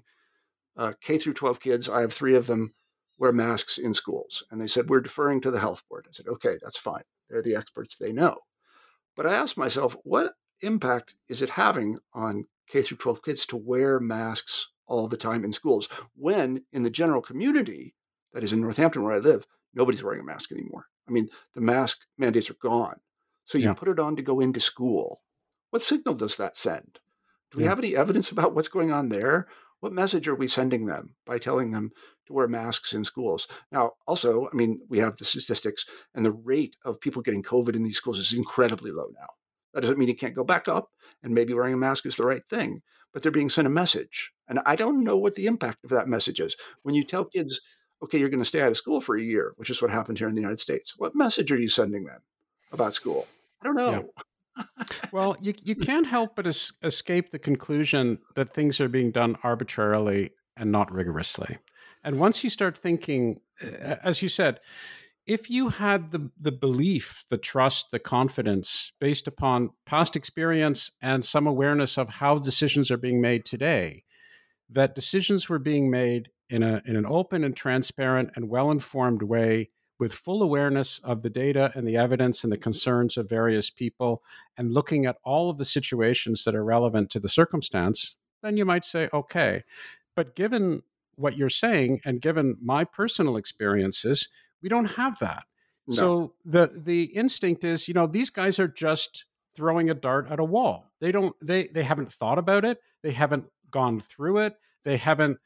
K through 12 kids. I have 3 of them wear masks in schools, and they said, we're deferring to the health board. I said, okay, that's fine. They're the experts, they know. But I asked myself, what impact is it having on K through 12 kids to wear masks all the time in schools when in the general community, that is in Northampton where I live, nobody's wearing a mask anymore? I mean, the mask mandates are gone. So you put it on to go into school. What signal does that send? Do we have any evidence about what's going on there? What message are we sending them by telling them to wear masks in schools? Now, also, I mean, we have the statistics, and the rate of people getting COVID in these schools is incredibly low now. That doesn't mean it can't go back up, and maybe wearing a mask is the right thing, but they're being sent a message. And I don't know what the impact of that message is. When you tell kids, okay, you're going to stay out of school for a year, which is what happened here in the United States, what message are you sending them about school? I don't know. Yeah. Well, you can't help but escape the conclusion that things are being done arbitrarily and not rigorously. And once you start thinking, as you said, if you had the belief, the trust, the confidence based upon past experience and some awareness of how decisions are being made today, that decisions were being made in an open and transparent and well-informed way, with full awareness of the data and the evidence and the concerns of various people, and looking at all of the situations that are relevant to the circumstance, then you might say, okay. But given what you're saying, and given my personal experiences, we don't have that. No. So the instinct is, these guys are just throwing a dart at a wall. They haven't thought about it. They haven't gone through it. They haven't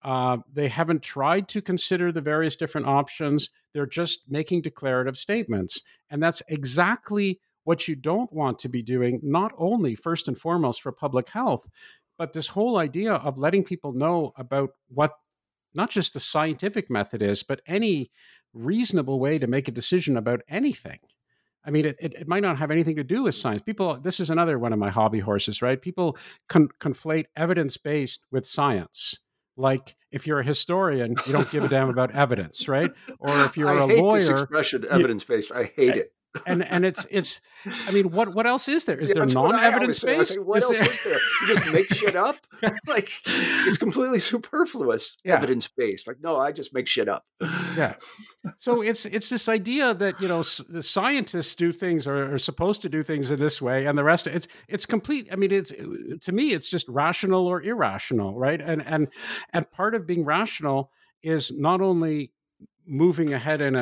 tried to consider the various different options. They're just making declarative statements. And that's exactly what you don't want to be doing, not only first and foremost for public health, but this whole idea of letting people know about what not just the scientific method is, but any reasonable way to make a decision about anything. I mean, it might not have anything to do with science. This is another one of my hobby horses, right? People conflate evidence-based with science. Like, if you're a historian, you don't give a damn about evidence, right? Or if you're a lawyer, I hate this expression, evidence-based. I hate it. And it's. I mean, what else is there? Is there non-evidence-based? What else is there? You just make shit up. Like, it's completely superfluous. Evidence-based. Like, no, I just make shit up. Yeah. So it's this idea that the scientists do things or are supposed to do things in this way, and the rest. It's complete. I mean, to me, it's just rational or irrational, right? And part of being rational is not only moving ahead in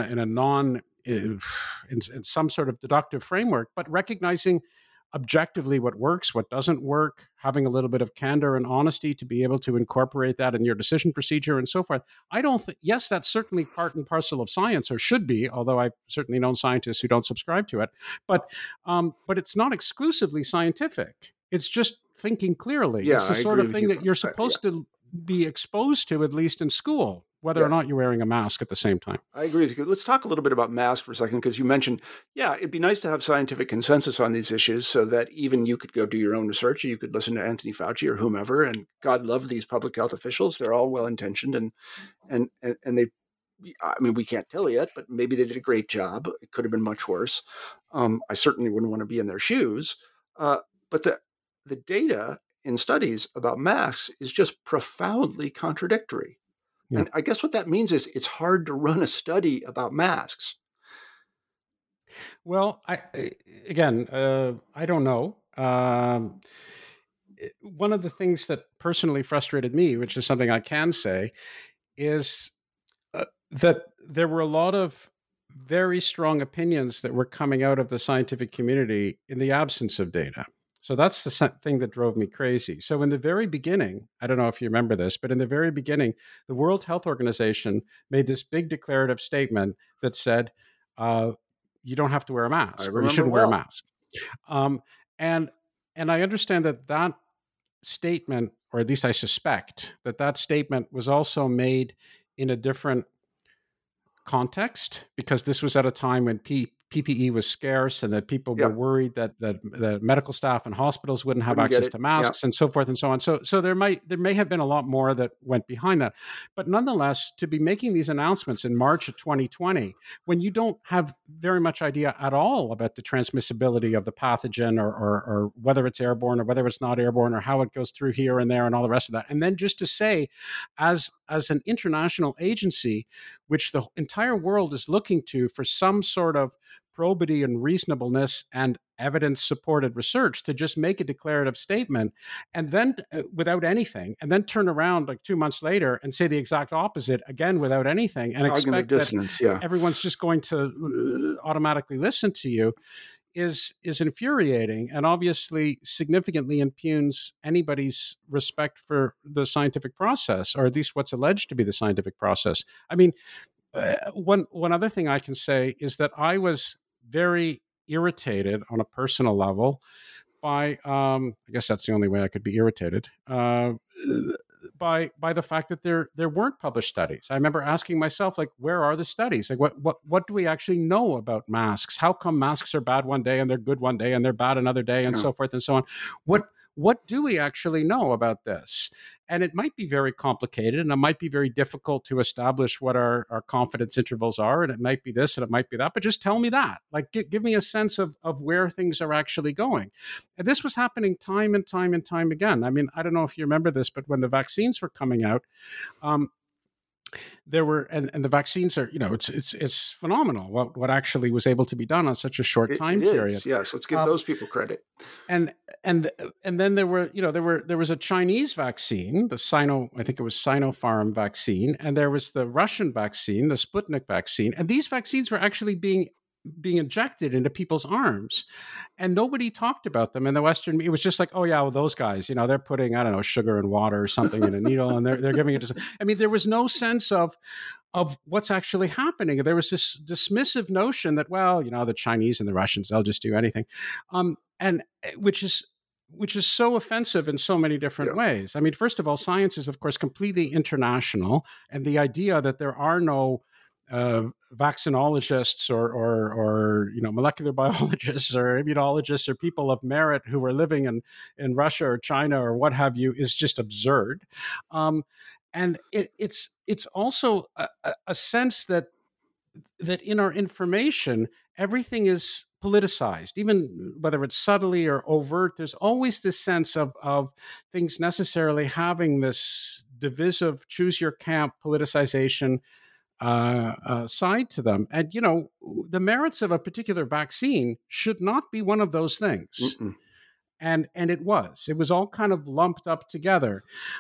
some sort of deductive framework, but recognizing objectively what works, what doesn't work, having a little bit of candor and honesty to be able to incorporate that in your decision procedure and so forth. I don't think, yes, that's certainly part and parcel of science, or should be, although I've certainly known scientists who don't subscribe to it, but it's not exclusively scientific. It's just thinking clearly. It's the sort of thing that you're supposed to be exposed to, at least in school, whether or not you're wearing a mask at the same time. I agree with you. Let's talk a little bit about masks for a second, because you mentioned, it'd be nice to have scientific consensus on these issues so that even you could go do your own research, or you could listen to Anthony Fauci or whomever, and God love these public health officials. They're all well-intentioned and they, I mean, we can't tell yet, but maybe they did a great job. It could have been much worse. I certainly wouldn't want to be in their shoes. But the data in studies about masks is just profoundly contradictory. Yeah. And I guess what that means is it's hard to run a study about masks. Well, I don't know. One of the things that personally frustrated me, which is something I can say, is that there were a lot of very strong opinions that were coming out of the scientific community in the absence of data. So that's the thing that drove me crazy. So in the very beginning, I don't know if you remember this, but in the very beginning, the World Health Organization made this big declarative statement that said, you don't have to wear a mask, or you shouldn't wear a mask. And I understand that statement, or at least I suspect that statement was also made in a different context, because this was at a time when PPE was scarce and that people were worried that the medical staff and hospitals wouldn't have access to masks and so forth and so on. So there may have been a lot more that went behind that. But nonetheless, to be making these announcements in March of 2020, when you don't have very much idea at all about the transmissibility of the pathogen, or whether it's airborne or whether it's not airborne, or how it goes through here and there and all the rest of that. And then just to say, as an international agency, which the entire world is looking to for some sort of probity and reasonableness and evidence-supported research, to just make a declarative statement and then without anything, and then turn around like 2 months later and say the exact opposite again without anything, and expect that everyone's just going to automatically listen to you is infuriating, and obviously significantly impugns anybody's respect for the scientific process, or at least what's alleged to be the scientific process. I mean, one other thing I can say is that I was very irritated on a personal level by, I guess that's the only way I could be irritated, by the fact that there weren't published studies. I remember asking myself, like, where are the studies? Like, what do we actually know about masks? How come masks are bad one day and they're good one day and they're bad another day, and so forth and so on? What do we actually know about this? And it might be very complicated, and it might be very difficult to establish what our confidence intervals are, and it might be this and it might be that, but just tell me that. Like, give me a sense of where things are actually going. And this was happening time and time and time again. I mean, I don't know if you remember this, but when the vaccines were coming out, there were, and the vaccines are, it's phenomenal what actually was able to be done on such a short time period. Yes, let's give those people credit. And then there was a Chinese vaccine, I think it was Sinopharm vaccine, and there was the Russian vaccine, the Sputnik vaccine, and these vaccines were actually being injected into people's arms, and nobody talked about them in the Western. It was just like, oh yeah, well, those guys, they're putting, I don't know, sugar and water or something in a needle, and they're giving it to. I mean, there was no sense of what's actually happening. There was this dismissive notion that, well, the Chinese and the Russians, they'll just do anything, and which is so offensive in so many different ways. I mean, first of all, science is, of course, completely international, and the idea that there are no vaccinologists or molecular biologists or immunologists or people of merit who are living in Russia or China or what have you is just absurd. And it's also a sense that in our information, everything is politicized, even whether it's subtly or overt. There's always this sense of things necessarily having this divisive, choose your camp politicization side to them. And, the merits of a particular vaccine should not be one of those things. Mm-mm. And it was all kind of lumped up together.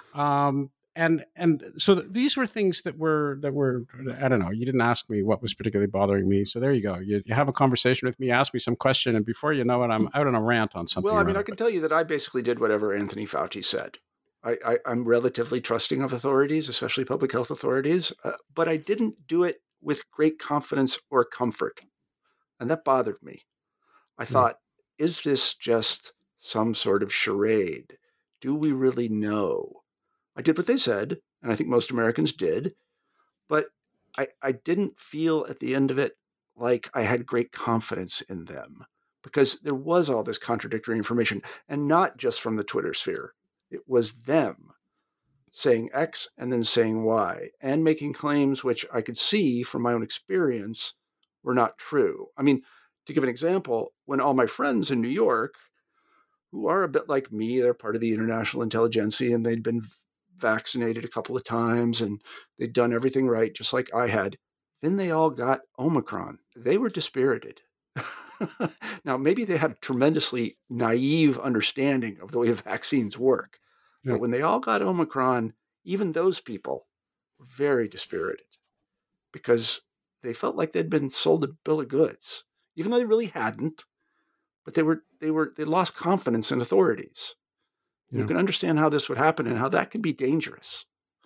And so these were things that were, I don't know, you didn't ask me what was particularly bothering me. So there you go. You have a conversation with me, ask me some question, and before you know it, I'm out on a rant on something. Well, I mean, I can tell you that I basically did whatever Anthony Fauci said. I'm relatively trusting of authorities, especially public health authorities, but I didn't do it with great confidence or comfort. And that bothered me. I thought, is this just some sort of charade? Do we really know? I did what they said, and I think most Americans did, but I didn't feel at the end of it like I had great confidence in them, because there was all this contradictory information, and not just from the Twitter sphere. It was them saying X and then saying Y, and making claims which I could see from my own experience were not true. I mean, to give an example, when all my friends in New York who are a bit like me. They're part of the international intelligentsia, and they'd been vaccinated a couple of times, and they'd done everything right, just like I had. Then they all got Omicron. They were dispirited. Now, maybe they had a tremendously naive understanding of the way vaccines work. Yeah. But when they all got Omicron, even those people were very dispirited because they felt like they'd been sold a bill of goods, even though they really hadn't. But they lost confidence in authorities. Yeah. You can understand how this would happen and how that can be dangerous.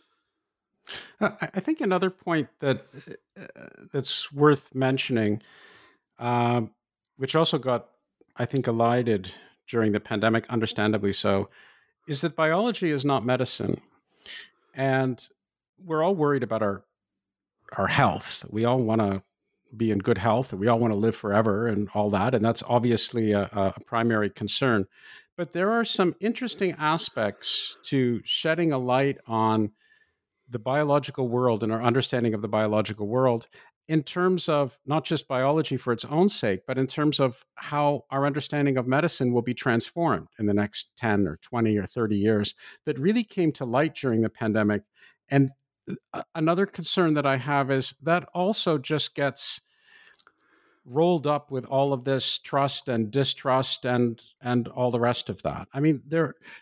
I think another point that's worth mentioning, which also got, I think, elided during the pandemic, understandably so, is that biology is not medicine. And we're all worried about our health. We all want to be in good health, and we all want to live forever and all that. And that's obviously a primary concern. But there are some interesting aspects to shedding a light on the biological world and our understanding of the biological world in terms of not just biology for its own sake, but in terms of how our understanding of medicine will be transformed in the next 10 or 20 or 30 years, that really came to light during the pandemic. And another concern that I have is that also just gets rolled up with all of this trust and distrust and all the rest of that. I mean,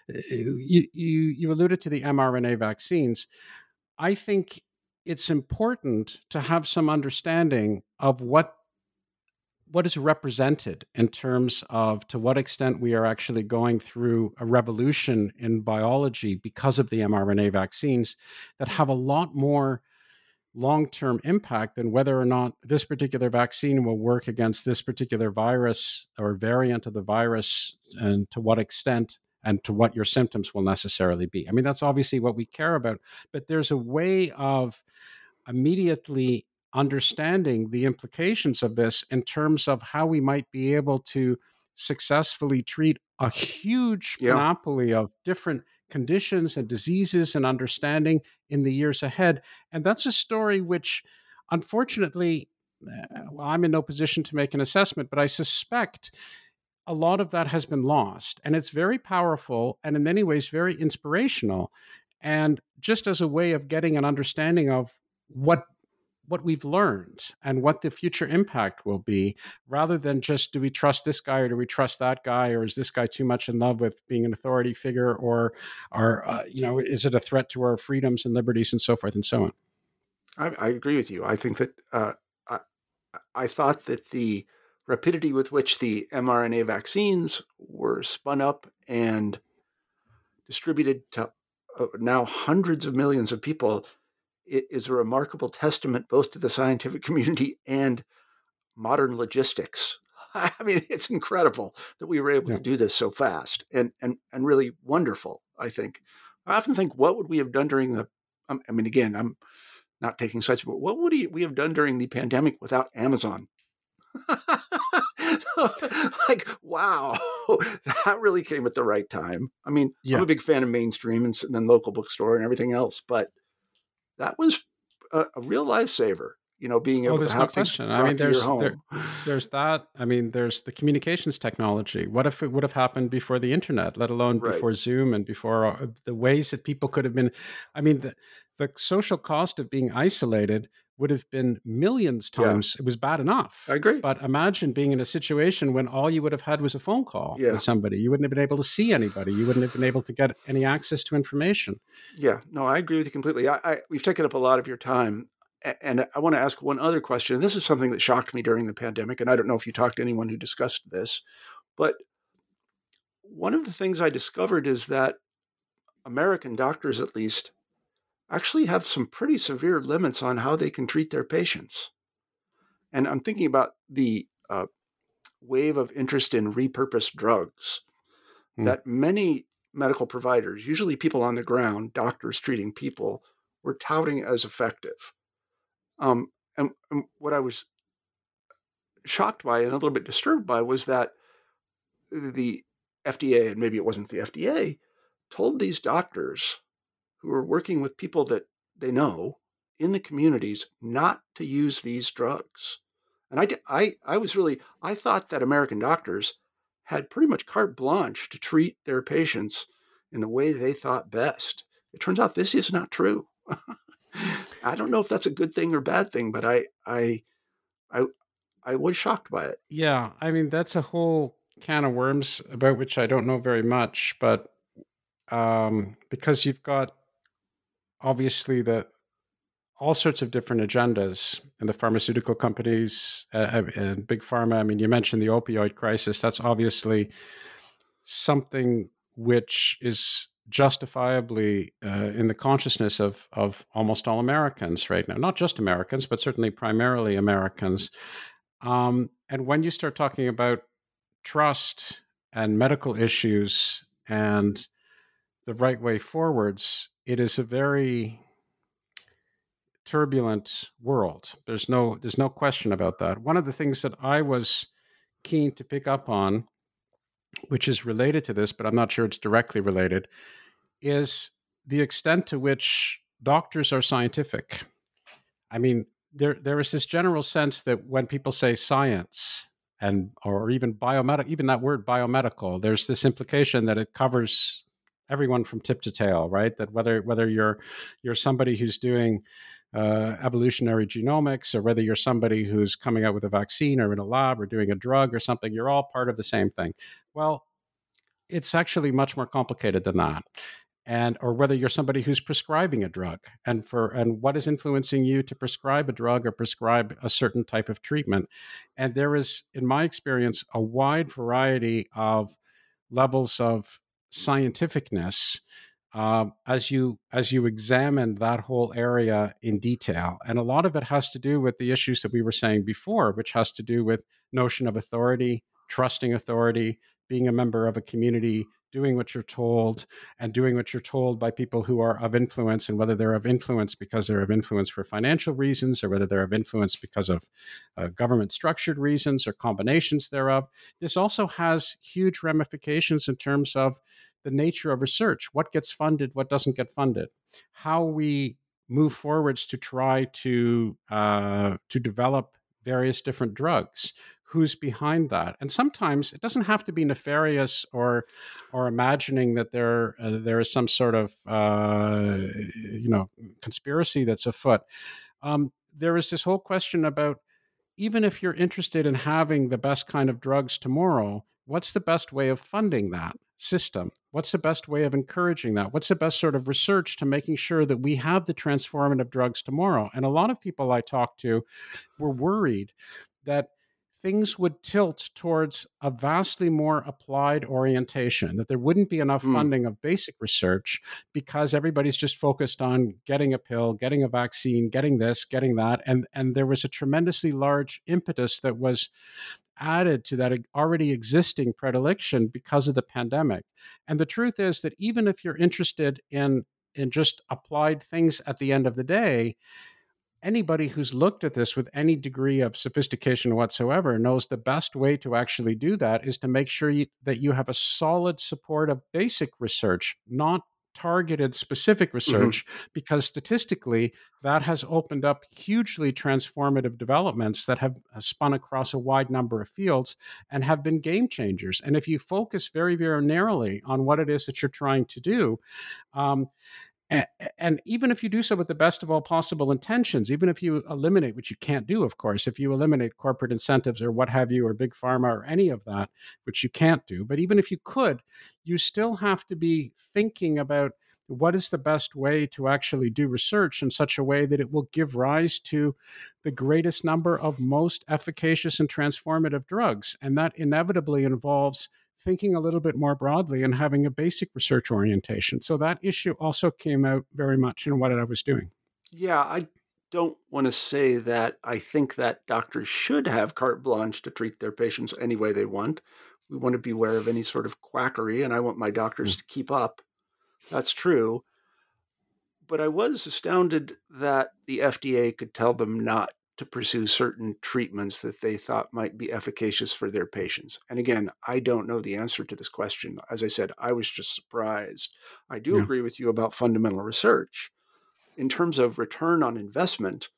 you alluded to the mRNA vaccines. I think it's important to have some understanding of what is represented in terms of to what extent we are actually going through a revolution in biology because of the mRNA vaccines that have a lot more long-term impact than whether or not this particular vaccine will work against this particular virus or variant of the virus, and to what extent and to what your symptoms will necessarily be. I mean, that's obviously what we care about, but there's a way of immediately understanding the implications of this in terms of how we might be able to successfully treat a huge panoply of different conditions and diseases and understanding in the years ahead. And that's a story which, unfortunately, well, I'm in no position to make an assessment, but I suspect a lot of that has been lost. And it's very powerful and in many ways very inspirational. And just as a way of getting an understanding of what we've learned and what the future impact will be, rather than just, do we trust this guy or do we trust that guy, or is this guy too much in love with being an authority figure, or is it a threat to our freedoms and liberties and so forth and so on? I agree with you. I think that I thought that the rapidity with which the mRNA vaccines were spun up and distributed to now hundreds of millions of people is a remarkable testament both to the scientific community and modern logistics. I mean, it's incredible that we were able to do this so fast and really wonderful, I think. I often think, what would we have done during again, I'm not taking sides, but what would we have done during the pandemic without Amazon? Like, wow, that really came at the right time. I mean, I'm a big fan of mainstream and then local bookstore and everything else, but that was a real lifesaver, being able to have no question. I mean, there's that. I mean, there's the communications technology. What if it would have happened before the internet, let alone before Zoom and before the ways that people could have been? I mean, the social cost of being isolated would have been millions times. It was bad enough. I agree. But imagine being in a situation when all you would have had was a phone call with somebody. You wouldn't have been able to see anybody. You wouldn't have been able to get any access to information. Yeah, no, I agree with you completely. We've taken up a lot of your time. And I want to ask one other question. And this is something that shocked me during the pandemic. And I don't know if you talked to anyone who discussed this, but one of the things I discovered is that American doctors, at least, actually have some pretty severe limits on how they can treat their patients. And I'm thinking about the wave of interest in repurposed drugs that many medical providers, usually people on the ground, doctors treating people, were touting as effective. And what I was shocked by and a little bit disturbed by was that the FDA, and maybe it wasn't the FDA, told these doctors who are working with people that they know in the communities not to use these drugs. And I thought that American doctors had pretty much carte blanche to treat their patients in the way they thought best. It turns out this is not true. I don't know if that's a good thing or bad thing, but I was shocked by it. Yeah, I mean, that's a whole can of worms about which I don't know very much, but because you've got obviously all sorts of different agendas in the pharmaceutical companies and big pharma. I mean, you mentioned the opioid crisis. That's obviously something which is justifiably in the consciousness of almost all Americans right now. Not just Americans, but certainly primarily Americans. And when you start talking about trust and medical issues and the right way forwards, it is a very turbulent world. There's no question about that. One of the things that I was keen to pick up on, which is related to this, but I'm not sure it's directly related, is the extent to which doctors are scientific. I mean, there is this general sense that when people say science or even biomedical, even that word biomedical, there's this implication that it covers everyone from tip to tail, right? That whether you're somebody who's doing evolutionary genomics, or whether you're somebody who's coming out with a vaccine or in a lab or doing a drug or something, you're all part of the same thing. Well, it's actually much more complicated than that. Or whether you're somebody who's prescribing a drug, and what is influencing you to prescribe a drug or prescribe a certain type of treatment. And there is, in my experience, a wide variety of levels of scientificness as you examine that whole area in detail. And a lot of it has to do with the issues that we were saying before, which has to do with notion of authority, trusting authority, being a member of a community, doing what you're told, and doing what you're told by people who are of influence, and whether they're of influence because they're of influence for financial reasons, or whether they're of influence because of government structured reasons or combinations thereof. This also has huge ramifications in terms of the nature of research, what gets funded, what doesn't get funded, how we move forwards to try to develop various different drugs, who's behind that. And sometimes it doesn't have to be nefarious or imagining that there is some sort of conspiracy that's afoot. There is this whole question about, even if you're interested in having the best kind of drugs tomorrow, what's the best way of funding that system? What's the best way of encouraging that? What's the best sort of research to making sure that we have the transformative drugs tomorrow? And a lot of people I talked to were worried that things would tilt towards a vastly more applied orientation, that there wouldn't be enough funding of basic research because everybody's just focused on getting a pill, getting a vaccine, getting this, getting that. And there was a tremendously large impetus that was added to that already existing predilection because of the pandemic. And the truth is that even if you're interested in just applied things at the end of the day, anybody who's looked at this with any degree of sophistication whatsoever knows the best way to actually do that is to make sure that you have a solid support of basic research, not targeted specific research, because statistically that has opened up hugely transformative developments that have spun across a wide number of fields and have been game changers. And if you focus very, very narrowly on what it is that you're trying to do, and even if you do so with the best of all possible intentions, even if you eliminate, which you can't do, of course, if you eliminate corporate incentives or what have you, or big pharma or any of that, which you can't do, but even if you could, you still have to be thinking about what is the best way to actually do research in such a way that it will give rise to the greatest number of most efficacious and transformative drugs. And that inevitably involves thinking a little bit more broadly and having a basic research orientation. So that issue also came out very much in what I was doing. Yeah, I don't want to say that I think that doctors should have carte blanche to treat their patients any way they want. We want to beware of any sort of quackery, and I want my doctors to keep up. That's true. But I was astounded that the FDA could tell them not to pursue certain treatments that they thought might be efficacious for their patients. And again, I don't know the answer to this question. As I said, I was just surprised. I do agree with you about fundamental research. In terms of return on investment,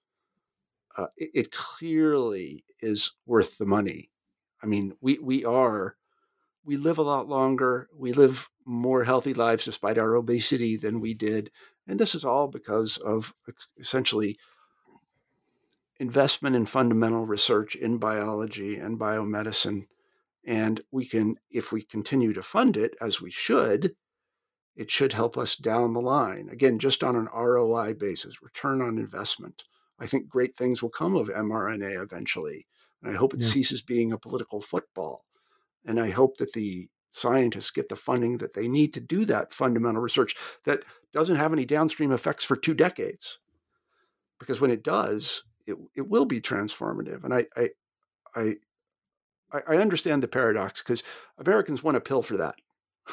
it clearly is worth the money. I mean, we are we live a lot longer. We live more healthy lives despite our obesity than we did. And this is all because of essentially investment in fundamental research in biology and biomedicine. And we can, if we continue to fund it as we should, it should help us down the line. Again, just on an ROI basis, return on investment. I think great things will come of mRNA eventually. And I hope it ceases being a political football. And I hope that the scientists get the funding that they need to do that fundamental research that doesn't have any downstream effects for 2 decades. Because when it does, it will be transformative. And I understand the paradox because Americans want a pill for that.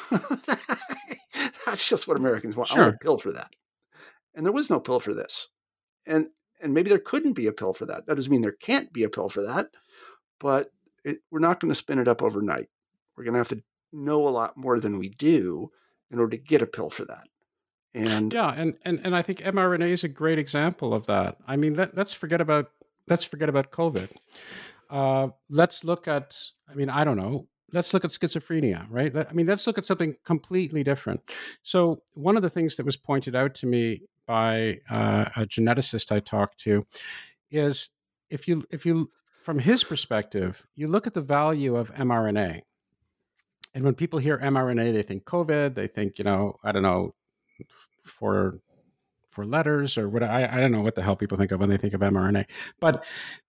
That's just what Americans want. Sure. I want a pill for that. And there was no pill for this. And maybe there couldn't be a pill for that. That doesn't mean there can't be a pill for that. But we're not going to spin it up overnight. We're going to have to know a lot more than we do in order to get a pill for that. And and I think mRNA is a great example of that. I mean, let's forget about COVID. Let's look at, I don't know, let's look at schizophrenia, right? Let's look at something completely different. So one of the things that was pointed out to me by a geneticist I talked to is if you from his perspective, you look at the value of mRNA. And when people hear mRNA, they think COVID, they think, I don't know, for letters or what, I don't know what the hell people think of when they think of mRNA. But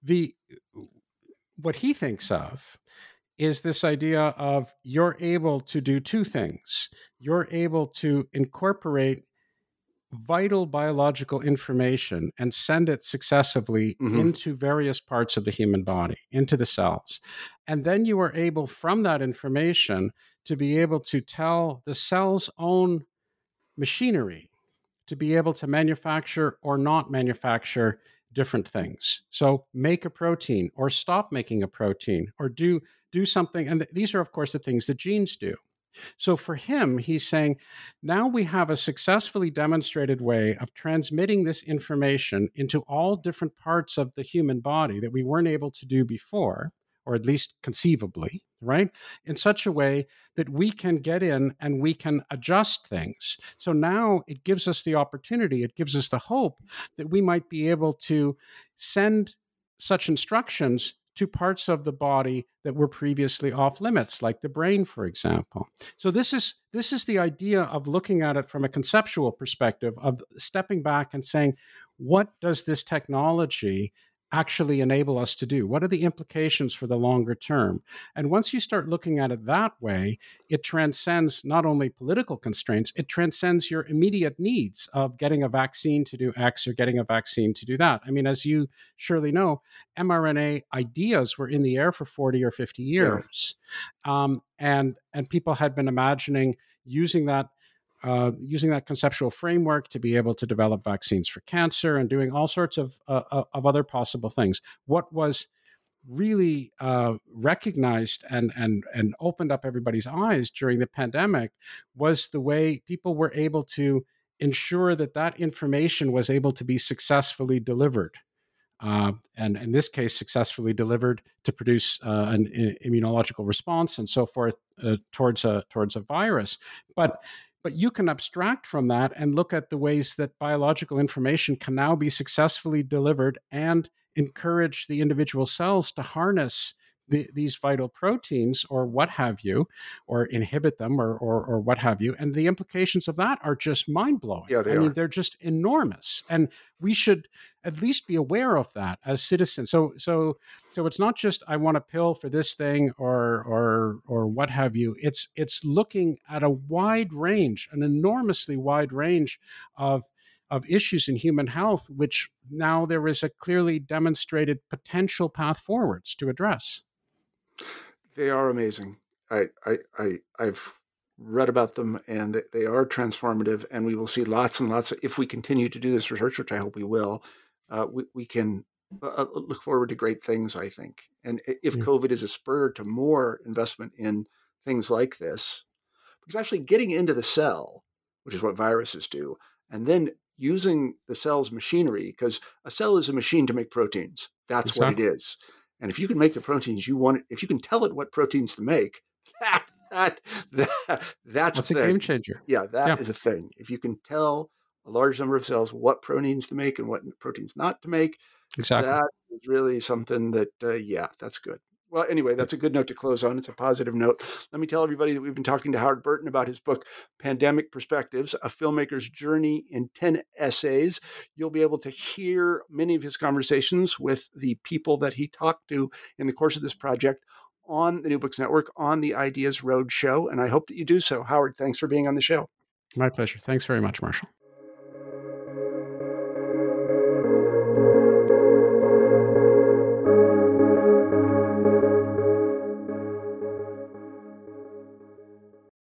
what he thinks of is this idea of you're able to do 2 things. You're able to incorporate vital biological information and send it successively into various parts of the human body, into the cells. And then you are able, from that information, to be able to tell the cell's own machinery to be able to manufacture or not manufacture different things. So make a protein or stop making a protein or do something. And these are, of course, the things that genes do. So for him, he's saying, now we have a successfully demonstrated way of transmitting this information into all different parts of the human body that we weren't able to do before, or at least conceivably, right? In such a way that we can get in and we can adjust things. So now it gives us the opportunity, it gives us the hope that we might be able to send such instructions to parts of the body that were previously off limits, like the brain, for example. So this is the idea of looking at it from a conceptual perspective, of stepping back and saying, what does this technology actually enable us to do? What are the implications for the longer term? And once you start looking at it that way, it transcends not only political constraints, it transcends your immediate needs of getting a vaccine to do X or getting a vaccine to do that. As you surely know, mRNA ideas were in the air for 40 or 50 years. Yeah. And people had been imagining using that conceptual framework to be able to develop vaccines for cancer and doing all sorts of other possible things. What was really recognized and opened up everybody's eyes during the pandemic was the way people were able to ensure that information was able to be successfully delivered. And in this case, successfully delivered to produce an immunological response and so forth towards a virus. But you can abstract from that and look at the ways that biological information can now be successfully delivered and encourage the individual cells to harness these vital proteins or what have you, or inhibit them or what have you. And the implications of that are just mind-blowing. Yeah, they are. They're just enormous. And we should at least be aware of that as citizens. So it's not just, I want a pill for this thing or what have you. It's looking at a wide range, an enormously wide range of issues in human health, which now there is a clearly demonstrated potential path forwards to address. They are amazing. I've read about them, and they are transformative, and we will see lots and lots of, if we continue to do this research, which I hope we will, we can look forward to great things, I think. And if COVID is a spur to more investment in things like this, because actually getting into the cell, which is what viruses do, and then using the cell's machinery, because a cell is a machine to make proteins. That's exactly what it is. And if you can make the proteins you want, if you can tell it what proteins to make, That's a the game changer. Yeah, Yeah, that is a thing. If you can tell a large number of cells what proteins to make and what proteins not to make, exactly. that is really something that, yeah, that's good. Well, anyway, that's a good note to close on. It's a positive note. Let me tell everybody that we've been talking to Howard Burton about his book, Pandemic Perspectives, A Filmmaker's Journey in 10 Essays. You'll be able to hear many of his conversations with the people that he talked to in the course of this project on the New Books Network, on the Ideas Roadshow, and I hope that you do so. Howard, thanks for being on the show. My pleasure. Thanks very much, Marshall.